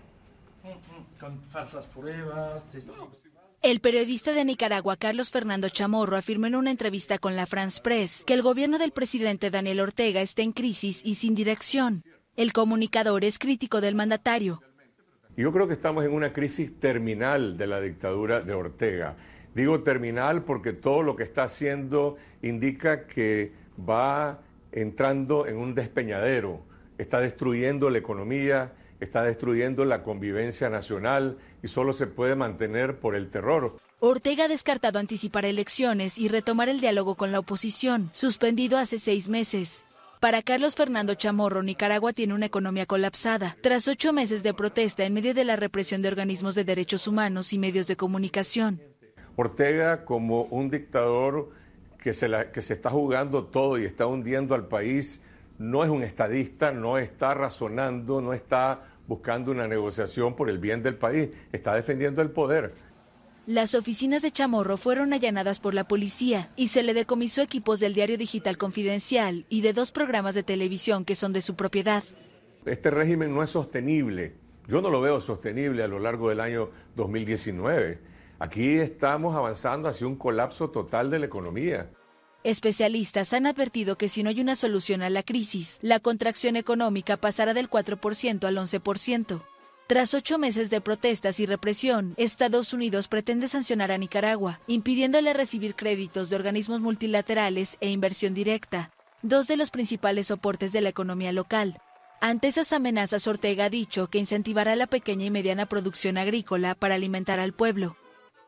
Con falsas pruebas, testigos. El periodista de Nicaragua, Carlos Fernando Chamorro, afirmó en una entrevista con la France Press que el gobierno del presidente Daniel Ortega está en crisis y sin dirección. El comunicador es crítico del mandatario. Yo creo que estamos en una crisis terminal de la dictadura de Ortega. Digo terminal porque todo lo que está haciendo indica que va entrando en un despeñadero. Está destruyendo la economía, está destruyendo la convivencia nacional y solo se puede mantener por el terror. Ortega ha descartado anticipar elecciones y retomar el diálogo con la oposición, suspendido hace 6 meses. Para Carlos Fernando Chamorro, Nicaragua tiene una economía colapsada, tras 8 meses de protesta en medio de la represión de organismos de derechos humanos y medios de comunicación. Ortega, como un dictador que se está jugando todo y está hundiendo al país, no es un estadista, no está razonando, no está buscando una negociación por el bien del país, está defendiendo el poder. Las oficinas de Chamorro fueron allanadas por la policía y se le decomisó equipos del diario digital Confidencial y de 2 programas de televisión que son de su propiedad. Este régimen no es sostenible. Yo no lo veo sostenible a lo largo del año 2019. Aquí estamos avanzando hacia un colapso total de la economía. Especialistas han advertido que si no hay una solución a la crisis, la contracción económica pasará del 4% al 11%. Tras 8 meses de protestas y represión, Estados Unidos pretende sancionar a Nicaragua, impidiéndole recibir créditos de organismos multilaterales e inversión directa, 2 de los principales soportes de la economía local. Ante esas amenazas, Ortega ha dicho que incentivará la pequeña y mediana producción agrícola para alimentar al pueblo.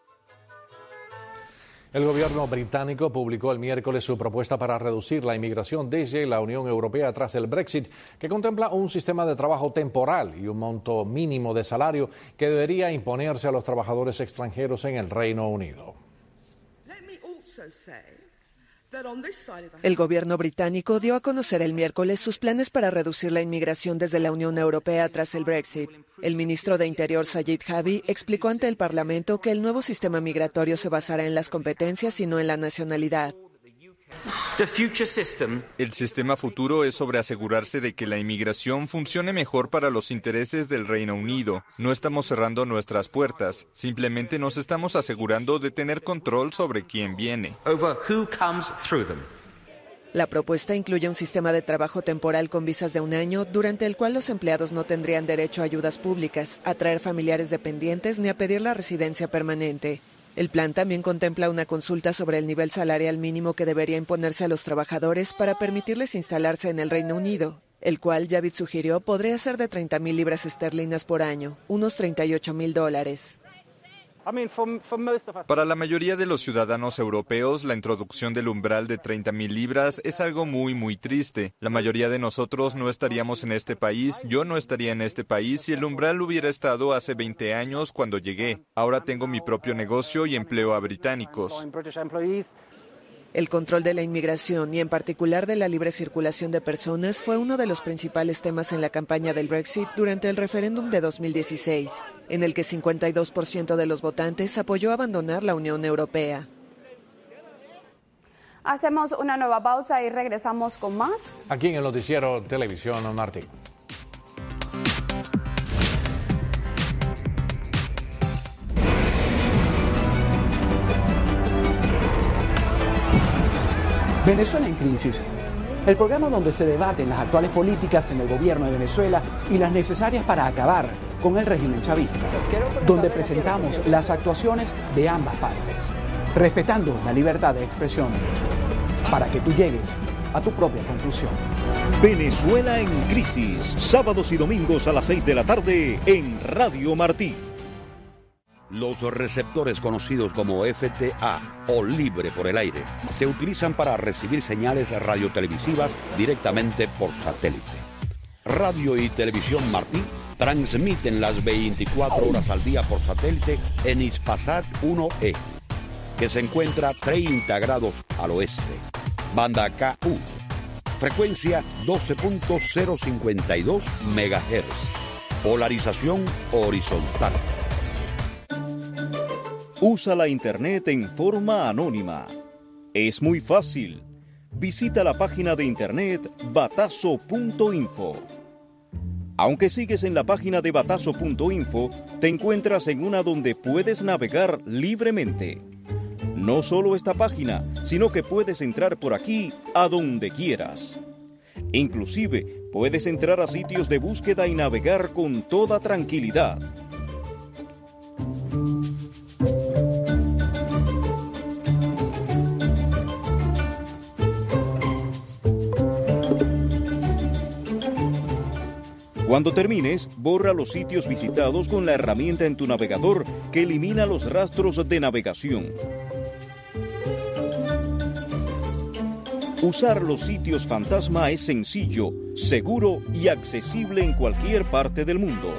El gobierno británico publicó el miércoles su propuesta para reducir la inmigración desde la Unión Europea tras el Brexit, que contempla un sistema de trabajo temporal y un monto mínimo de salario que debería imponerse a los trabajadores extranjeros en el Reino Unido. El gobierno británico dio a conocer el miércoles sus planes para reducir la inmigración desde la Unión Europea tras el Brexit. El ministro de Interior, Sajid Javid, explicó ante el Parlamento que el nuevo sistema migratorio se basará en las competencias y no en la nacionalidad. El sistema futuro es sobre asegurarse de que la inmigración funcione mejor para los intereses del Reino Unido. No estamos cerrando nuestras puertas, simplemente nos estamos asegurando de tener control sobre quién viene. La propuesta incluye un sistema de trabajo temporal con visas de 1 año, durante el cual los empleados no tendrían derecho a ayudas públicas, a traer familiares dependientes ni a pedir la residencia permanente. El plan también contempla una consulta sobre el nivel salarial mínimo que debería imponerse a los trabajadores para permitirles instalarse en el Reino Unido, el cual Javid sugirió podría ser de 30.000 libras esterlinas por año, unos $38.000. Para la mayoría de los ciudadanos europeos, la introducción del umbral de 30.000 libras es algo muy triste. La mayoría de nosotros no estaríamos en este país, yo no estaría en este país si el umbral hubiera estado hace 20 años cuando llegué. Ahora tengo mi propio negocio y empleo a británicos. El control de la inmigración y en particular de la libre circulación de personas fue uno de los principales temas en la campaña del Brexit durante el referéndum de 2016, en el que 52% de los votantes apoyó abandonar la Unión Europea. Hacemos una nueva pausa y regresamos con más. Aquí en el Noticiero Televisión Martí. Venezuela en crisis. El programa donde se debaten las actuales políticas en el gobierno de Venezuela y las necesarias para acabar con el régimen chavista. Donde presentamos las actuaciones de ambas partes, respetando la libertad de expresión, para que tú llegues a tu propia conclusión. Venezuela en crisis. Sábados y domingos a las 6 de la tarde en Radio Martí. Los receptores conocidos como FTA o libre por el aire se utilizan para recibir señales radiotelevisivas directamente por satélite. Radio y Televisión Martí transmiten las 24 horas al día por satélite en Hispasat 1E, que se encuentra 30 grados al oeste. Banda KU, frecuencia 12.052 MHz, polarización horizontal. Usa la Internet en forma anónima. Es muy fácil. Visita la página de Internet batazo.info. Aunque sigues en la página de batazo.info, te encuentras en una donde puedes navegar libremente. No solo esta página, sino que puedes entrar por aquí a donde quieras. Inclusive, puedes entrar a sitios de búsqueda y navegar con toda tranquilidad. Cuando termines, borra los sitios visitados con la herramienta en tu navegador que elimina los rastros de navegación. Usar los sitios fantasma es sencillo, seguro y accesible en cualquier parte del mundo.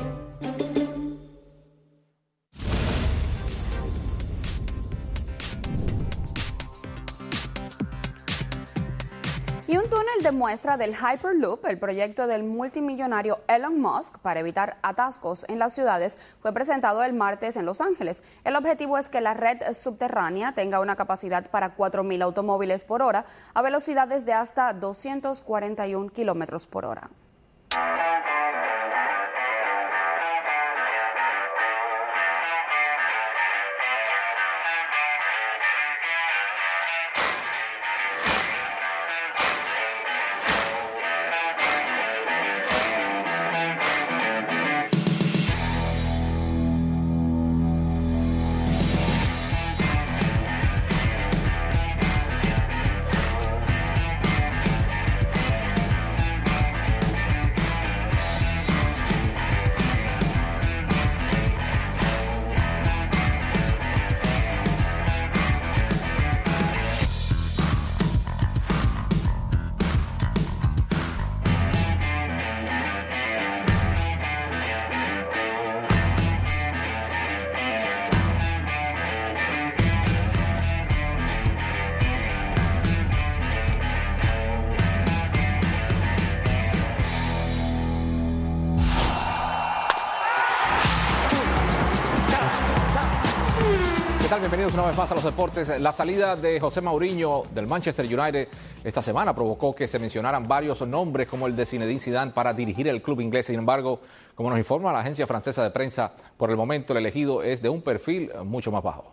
Y un túnel de muestra del Hyperloop, el proyecto del multimillonario Elon Musk para evitar atascos en las ciudades, fue presentado el martes en Los Ángeles. El objetivo es que la red subterránea tenga una capacidad para 4.000 automóviles por hora a velocidades de hasta 241 kilómetros por hora. ¿Qué tal? Bienvenidos una vez más a los deportes. La salida de José Mourinho del Manchester United esta semana provocó que se mencionaran varios nombres como el de Zinedine Zidane para dirigir el club inglés. Sin embargo, como nos informa la agencia francesa de prensa, por el momento el elegido es de un perfil mucho más bajo.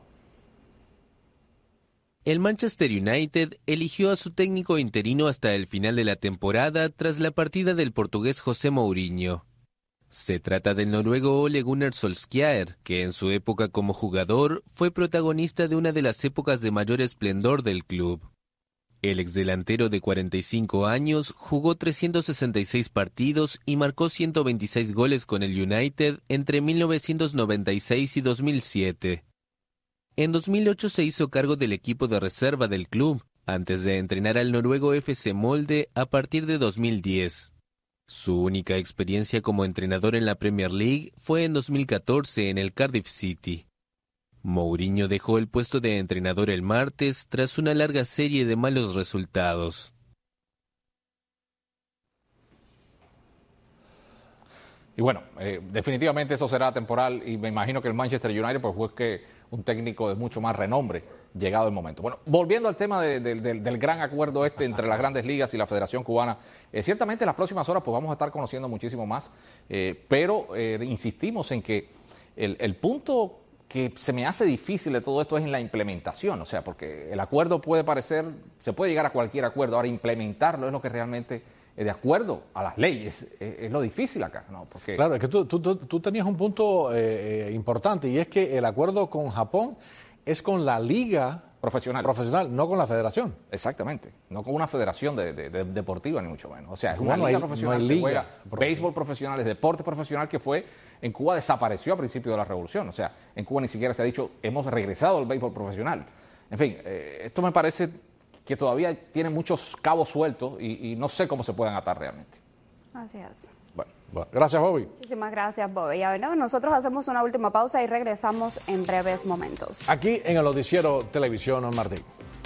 El Manchester United eligió a su técnico interino hasta el final de la temporada tras la partida del portugués José Mourinho. Se trata del noruego Ole Gunnar Solskjaer, que en su época como jugador fue protagonista de una de las épocas de mayor esplendor del club. El exdelantero de 45 años jugó 366 partidos y marcó 126 goles con el United entre 1996 y 2007. En 2008 se hizo cargo del equipo de reserva del club, antes de entrenar al noruego FC Molde a partir de 2010. Su única experiencia como entrenador en la Premier League fue en 2014 en el Cardiff City. Mourinho dejó el puesto de entrenador el martes tras una larga serie de malos resultados. Y bueno, definitivamente eso será temporal y me imagino que el Manchester United pues fue que un técnico de mucho más renombre llegado el momento. Bueno, volviendo al tema del gran acuerdo entre las grandes ligas y la Federación Cubana, ciertamente en las próximas horas pues vamos a estar conociendo muchísimo más, pero insistimos en que el punto que se me hace difícil de todo esto es en la implementación, o sea, porque el acuerdo se puede llegar a cualquier acuerdo, ahora implementarlo es lo que realmente, de acuerdo a las leyes, es lo difícil acá, ¿no? Porque... Claro, es que tú tenías un punto importante, y es que el acuerdo con Japón es con la liga profesional, no con la federación. Exactamente, no con una federación deportiva ni mucho menos. O sea, es una liga profesional, se juega béisbol profesional, es deporte profesional que en Cuba desapareció a principios de la revolución. O sea, en Cuba ni siquiera se ha dicho, hemos regresado al béisbol profesional. En fin, esto me parece que todavía tiene muchos cabos sueltos y no sé cómo se pueden atar realmente. Así es. Bueno, gracias, Bobby. Muchísimas gracias, Bobby. Y bueno, nosotros hacemos una última pausa y regresamos en breves momentos. Aquí en el Noticiero Televisión Martí.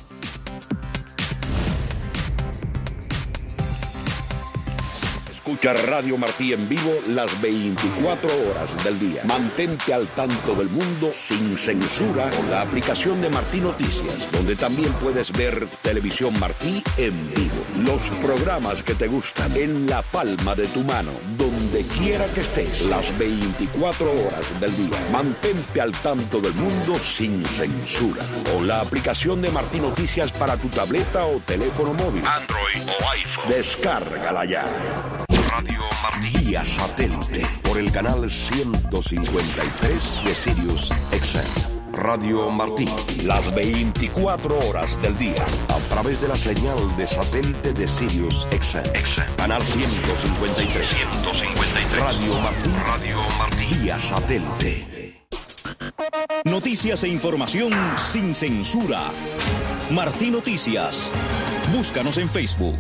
Escucha Radio Martí en vivo las 24 horas del día. Mantente al tanto del mundo sin censura con la aplicación de Martí Noticias, donde también puedes ver Televisión Martí en vivo. Los programas que te gustan en la palma de tu mano, donde quiera que estés, las 24 horas del día. Mantente al tanto del mundo sin censura con la aplicación de Martí Noticias para tu tableta o teléfono móvil, Android o iPhone. Descárgala ya. Radio Martí vía satélite por el canal 153 de Sirius XM. Radio Martí, las 24 horas del día a través de la señal de satélite de Sirius XM. Canal 153. Radio Martí vía satélite. Noticias e información sin censura. Martí Noticias. Búscanos en Facebook.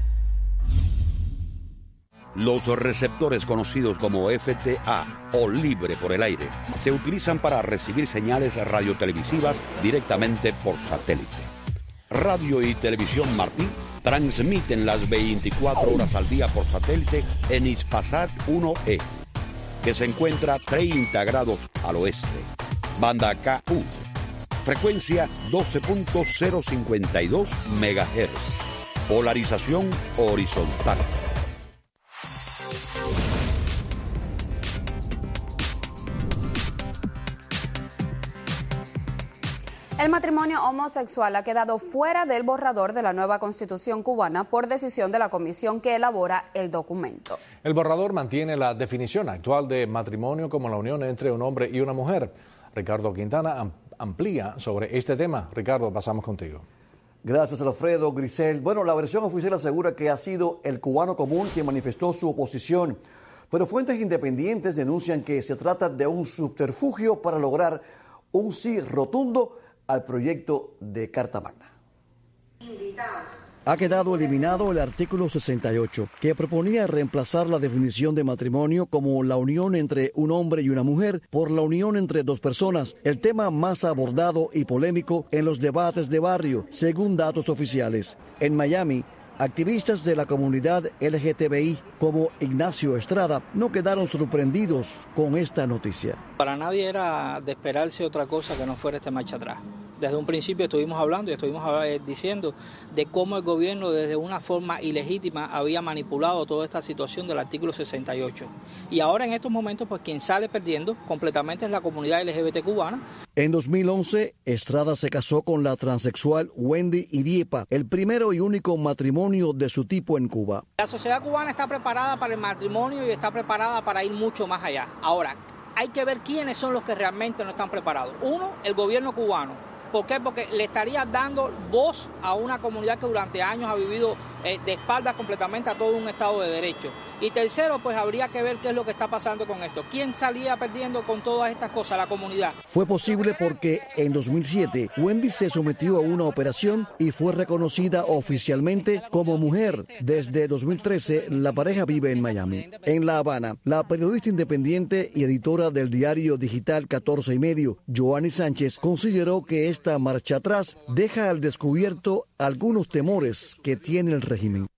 Los receptores conocidos como FTA o libre por el aire se utilizan para recibir señales radiotelevisivas directamente por satélite. Radio y Televisión Martí transmiten las 24 horas al día por satélite en Hispasat 1E, que se encuentra 30 grados al oeste. Banda KU, frecuencia 12.052 MHz, polarización horizontal. El matrimonio homosexual ha quedado fuera del borrador de la nueva Constitución cubana por decisión de la comisión que elabora el documento. El borrador mantiene la definición actual de matrimonio como la unión entre un hombre y una mujer. Ricardo Quintana amplía sobre este tema. Ricardo, pasamos contigo. Gracias, Alfredo. Grisel. Bueno, la versión oficial asegura que ha sido el cubano común quien manifestó su oposición, pero fuentes independientes denuncian que se trata de un subterfugio para lograr un sí rotundo al proyecto de Carta Magna. Ha quedado eliminado el artículo 68, que proponía reemplazar la definición de matrimonio como la unión entre un hombre y una mujer por la unión entre dos personas, el tema más abordado y polémico en los debates de barrio, según datos oficiales. En Miami, activistas de la comunidad LGTBI, como Ignacio Estrada, no quedaron sorprendidos con esta noticia. Para nadie era de esperarse otra cosa que no fuera este marcha atrás. Desde un principio estuvimos hablando y estuvimos diciendo de cómo el gobierno desde una forma ilegítima había manipulado toda esta situación del artículo 68. Y ahora en estos momentos, pues quien sale perdiendo completamente es la comunidad LGBT cubana. En 2011, Estrada se casó con la transexual Wendy Iriepa, el primero y único matrimonio de su tipo en Cuba. La sociedad cubana está preparada para el matrimonio y está preparada para ir mucho más allá. Ahora, hay que ver quiénes son los que realmente no están preparados. Uno, el gobierno cubano. ¿Por qué? Porque le estaría dando voz a una comunidad que durante años ha vivido de espaldas completamente a todo un Estado de Derecho. Y tercero, pues habría que ver qué es lo que está pasando con esto. ¿Quién salía perdiendo con todas estas cosas? La comunidad. Fue posible porque en 2007 Wendy se sometió a una operación y fue reconocida oficialmente como mujer. Desde 2013 la pareja vive en Miami. En La Habana, la periodista independiente y editora del diario digital 14 y medio, Joanny Sánchez, consideró que esta marcha atrás deja al descubierto algunos temores que tiene el régimen.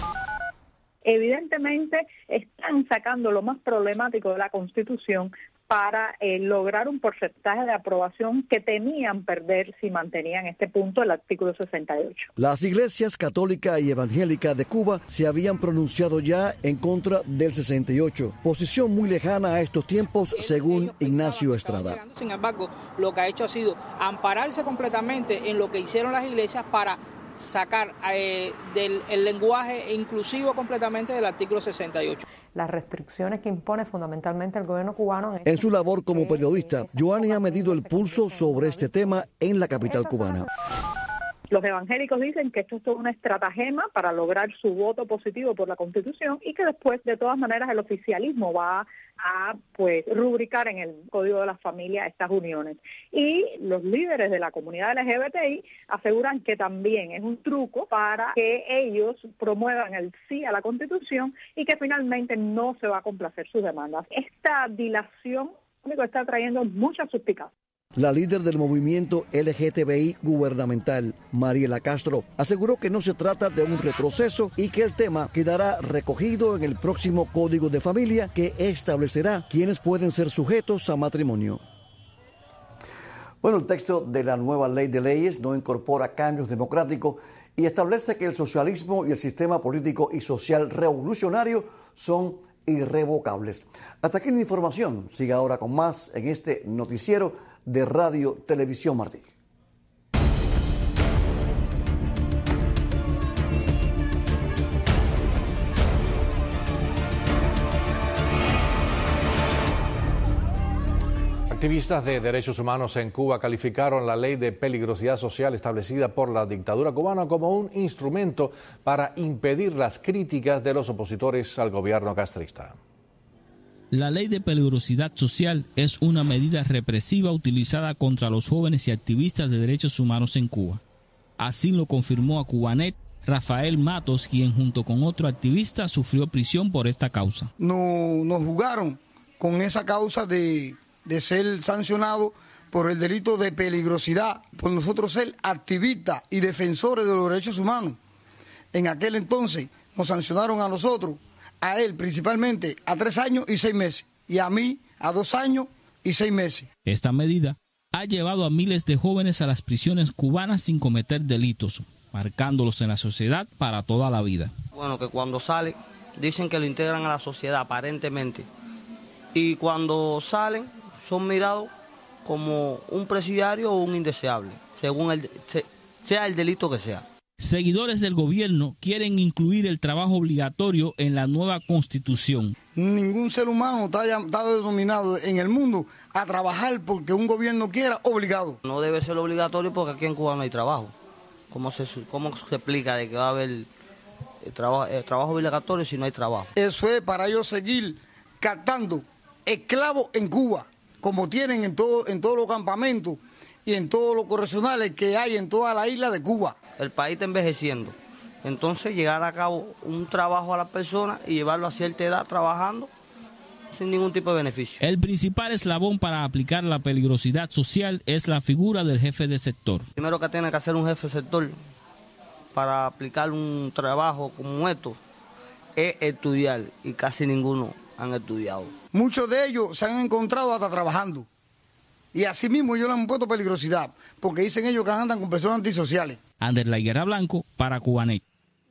Evidentemente están sacando lo más problemático de la Constitución para lograr un porcentaje de aprobación que temían perder si mantenían este punto el artículo 68. Las iglesias católica y evangélica de Cuba se habían pronunciado ya en contra del 68, posición muy lejana a estos tiempos según Ignacio Estrada. Sin embargo, lo que ha hecho ha sido ampararse completamente en lo que hicieron las iglesias para sacar el lenguaje inclusivo completamente del artículo 68. Las restricciones que impone fundamentalmente el gobierno cubano. En su labor como periodista, Joanny ha medido el pulso sobre este tema en la capital cubana. Los evangélicos dicen que esto es toda una estratagema para lograr su voto positivo por la Constitución y que después, de todas maneras, el oficialismo va a rubricar en el Código de las Familias estas uniones. Y los líderes de la comunidad LGBTI aseguran que también es un truco para que ellos promuevan el sí a la Constitución y que finalmente no se va a complacer sus demandas. Esta dilación está trayendo muchas suspicacias. La líder del movimiento LGTBI gubernamental, Mariela Castro, aseguró que no se trata de un retroceso y que el tema quedará recogido en el próximo Código de Familia que establecerá quiénes pueden ser sujetos a matrimonio. Bueno, el texto de la nueva ley de leyes no incorpora cambios democráticos y establece que el socialismo y el sistema político y social revolucionario son irrevocables. Hasta aquí la información. Siga ahora con más en este noticiero de Radio Televisión Martí. Activistas de derechos humanos en Cuba calificaron la ley de peligrosidad social establecida por la dictadura cubana como un instrumento para impedir las críticas de los opositores al gobierno castrista. La ley de peligrosidad social es una medida represiva utilizada contra los jóvenes y activistas de derechos humanos en Cuba. Así lo confirmó a Cubanet Rafael Matos, quien junto con otro activista sufrió prisión por esta causa. Nos jugaron con esa causa de ser sancionado por el delito de peligrosidad, por nosotros ser activistas y defensores de los derechos humanos. En aquel entonces nos sancionaron a nosotros, a él principalmente, a 3 años y 6 meses, y a mí a 2 años y 6 meses. Esta medida ha llevado a miles de jóvenes a las prisiones cubanas sin cometer delitos, marcándolos en la sociedad para toda la vida. Bueno, que cuando sale, dicen que lo integran a la sociedad aparentemente, y cuando salen son mirados como un presidiario o un indeseable, según sea el delito que sea. Seguidores del gobierno quieren incluir el trabajo obligatorio en la nueva Constitución. Ningún ser humano está denominado en el mundo a trabajar porque un gobierno quiera obligado. No debe ser obligatorio porque aquí en Cuba no hay trabajo. ¿Cómo se explica de que va a haber trabajo obligatorio si no hay trabajo? Eso es para ellos seguir captando esclavos en Cuba, como tienen en todos los campamentos y en todos los correccionales que hay en toda la isla de Cuba. El país está envejeciendo, entonces llegar a cabo un trabajo a la persona y llevarlo a cierta edad trabajando sin ningún tipo de beneficio. El principal eslabón para aplicar la peligrosidad social es la figura del jefe de sector. Primero que tiene que hacer un jefe de sector para aplicar un trabajo como esto es estudiar, y casi ninguno han estudiado. Muchos de ellos se han encontrado hasta trabajando. Y así mismo ellos le han puesto peligrosidad, porque dicen ellos que andan con personas antisociales. Ander La Higuera Blanco para Cubanet.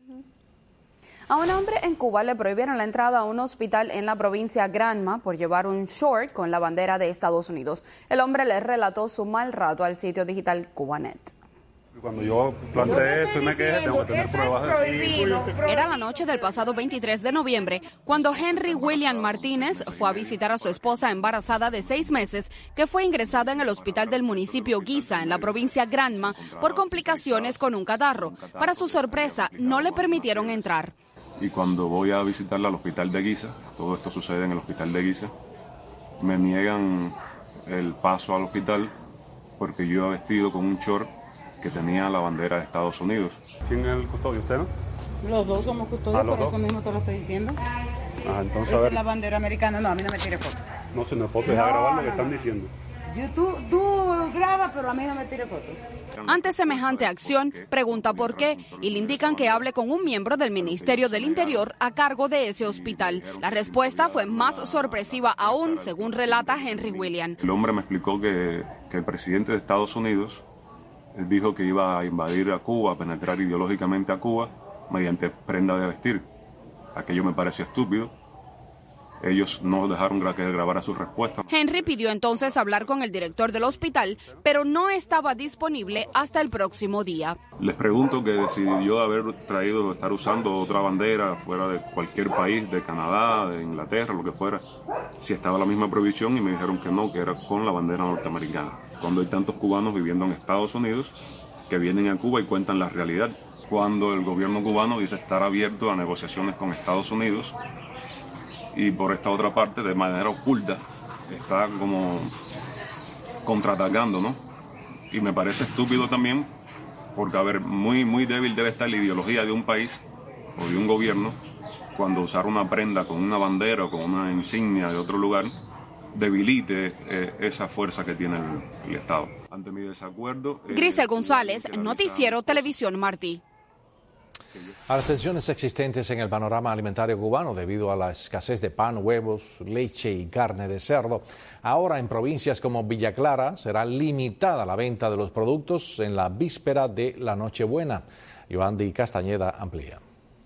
A un hombre en Cuba le prohibieron la entrada a un hospital en la provincia Granma por llevar un short con la bandera de Estados Unidos. El hombre le relató su mal rato al sitio digital Cubanet. Cuando yo planteé esto y me quejé, tengo que tener pruebas de eso. Era la noche del pasado 23 de noviembre cuando Henry William Martínez fue a visitar a su esposa embarazada de 6 meses que fue ingresada en el hospital del municipio Guisa en la provincia Granma por complicaciones con un catarro. Para su sorpresa, no le permitieron entrar. y cuando voy a visitarla al hospital de Giza, todo esto sucede en el hospital de Giza, me niegan el paso al hospital porque yo iba vestido con un short que tenía la bandera de Estados Unidos. ¿Quién es el custodio? ¿Usted, no? Los dos somos custodios, por eso mismo te lo estoy diciendo. Entonces, esa es la bandera americana. No, a mí no me tire foto. No, si no es foto, deja grabar lo que están diciendo. Tú grabas, pero a mí no me tire foto. Ante semejante acción, pregunta por qué y le indican que hable con un miembro del Ministerio del Interior a cargo de ese hospital. La respuesta fue más sorpresiva aún, según relata Henry William. El hombre me explicó que el presidente de Estados Unidos dijo que iba a invadir a Cuba, a penetrar ideológicamente a Cuba mediante prenda de vestir. Aquello me pareció estúpido. Ellos no dejaron que grabara su respuesta. Henry pidió entonces hablar con el director del hospital, pero no estaba disponible hasta el próximo día. Les pregunto que si yo haber traído o estar usando otra bandera fuera de cualquier país, de Canadá, de Inglaterra, lo que fuera, si estaba la misma prohibición, y me dijeron que no, que era con la bandera norteamericana. Cuando hay tantos cubanos viviendo en Estados Unidos que vienen a Cuba y cuentan la realidad. Cuando el gobierno cubano dice estar abierto a negociaciones con Estados Unidos, y por esta otra parte, de manera oculta, está como contraatacando, ¿no? Y me parece estúpido también, porque, a ver, muy débil debe estar la ideología de un país o de un gobierno cuando usar una prenda con una bandera o con una insignia de otro lugar debilite esa fuerza que tiene el Estado. Ante mi desacuerdo... Grisel González, Noticiero Televisión Martí. A las tensiones existentes en el panorama alimentario cubano debido a la escasez de pan, huevos, leche y carne de cerdo, ahora en provincias como Villa Clara será limitada la venta de los productos en la víspera de la Nochebuena. Yoandi Castañeda amplía.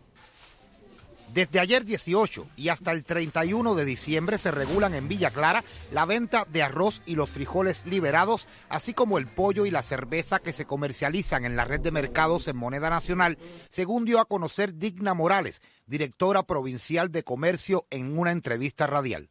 Desde ayer 18 y hasta el 31 de diciembre se regulan en Villa Clara la venta de arroz y los frijoles liberados, así como el pollo y la cerveza que se comercializan en la red de mercados en moneda nacional, según dio a conocer Digna Morales, directora provincial de comercio, en una entrevista radial.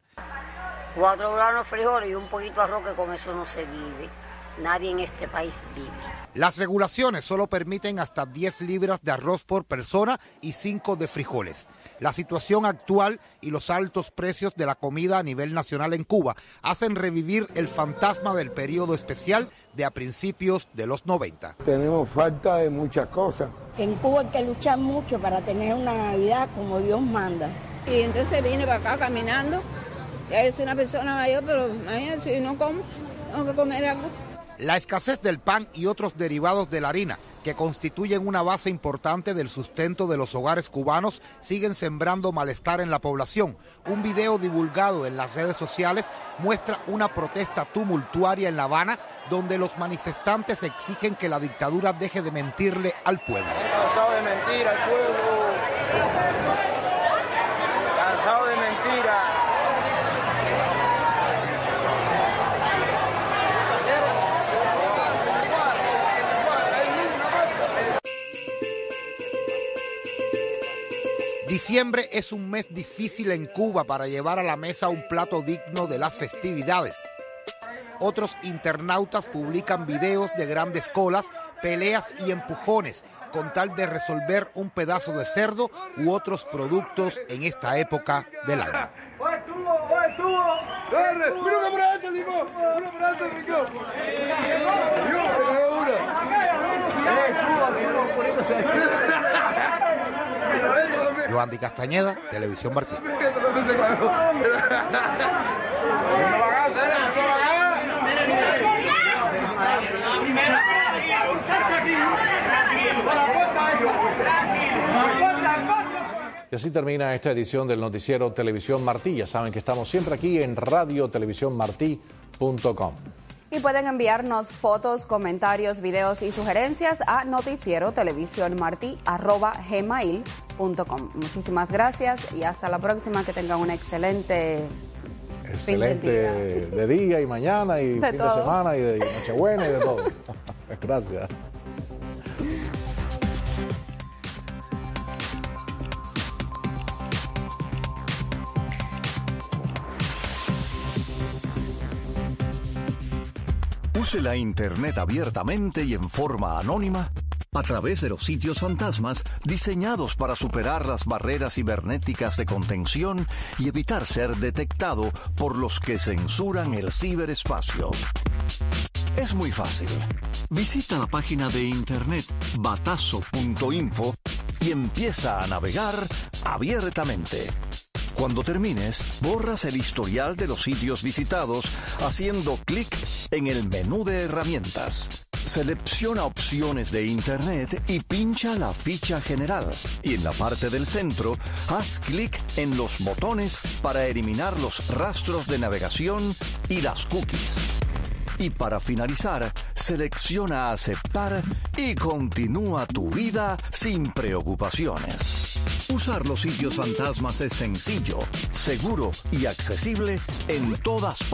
4 granos de frijoles y un poquito de arroz, que con eso no se vive. Nadie en este país vive. Las regulaciones solo permiten hasta 10 libras de arroz por persona y 5 de frijoles. La situación actual y los altos precios de la comida a nivel nacional en Cuba hacen revivir el fantasma del periodo especial de a principios de los 90. Tenemos falta de muchas cosas. En Cuba hay que luchar mucho para tener una Navidad como Dios manda. Y entonces vine para acá caminando. Ya yo soy una persona mayor, pero imagínense, si no como, tengo que comer algo. La escasez del pan y otros derivados de la harina, que constituyen una base importante del sustento de los hogares cubanos, siguen sembrando malestar en la población. Un video divulgado en las redes sociales muestra una protesta tumultuaria en La Habana, donde los manifestantes exigen que la dictadura deje de mentirle al pueblo. Cansado de mentir al pueblo. Cansado de mentiras. Diciembre es un mes difícil en Cuba para llevar a la mesa un plato digno de las festividades. Otros internautas publican videos de grandes colas, peleas y empujones con tal de resolver un pedazo de cerdo u otros productos en esta época del año. Yoandi Castañeda, Televisión Martí. Y así termina esta edición del Noticiero Televisión Martí. Ya saben que estamos siempre aquí en radiotelevisiónmartí.com. Y pueden enviarnos fotos, comentarios, videos y sugerencias a noticierotelevisiónmartí@gmail.com. Muchísimas gracias y hasta la próxima. Que tengan un excelente fin de día y mañana y de fin todo. de semana y de Nochebuena y de todo. Gracias. Use la Internet abiertamente y en forma anónima a través de los sitios fantasmas diseñados para superar las barreras cibernéticas de contención y evitar ser detectado por los que censuran el ciberespacio. Es muy fácil. Visita la página de internet batazo.info y empieza a navegar abiertamente. Cuando termines, borras el historial de los sitios visitados haciendo clic en el menú de herramientas. Selecciona opciones de Internet y pincha la ficha general. Y en la parte del centro, haz clic en los botones para eliminar los rastros de navegación y las cookies. Y para finalizar, selecciona aceptar y continúa tu vida sin preocupaciones. Usar los sitios fantasmas es sencillo, seguro y accesible en todas partes.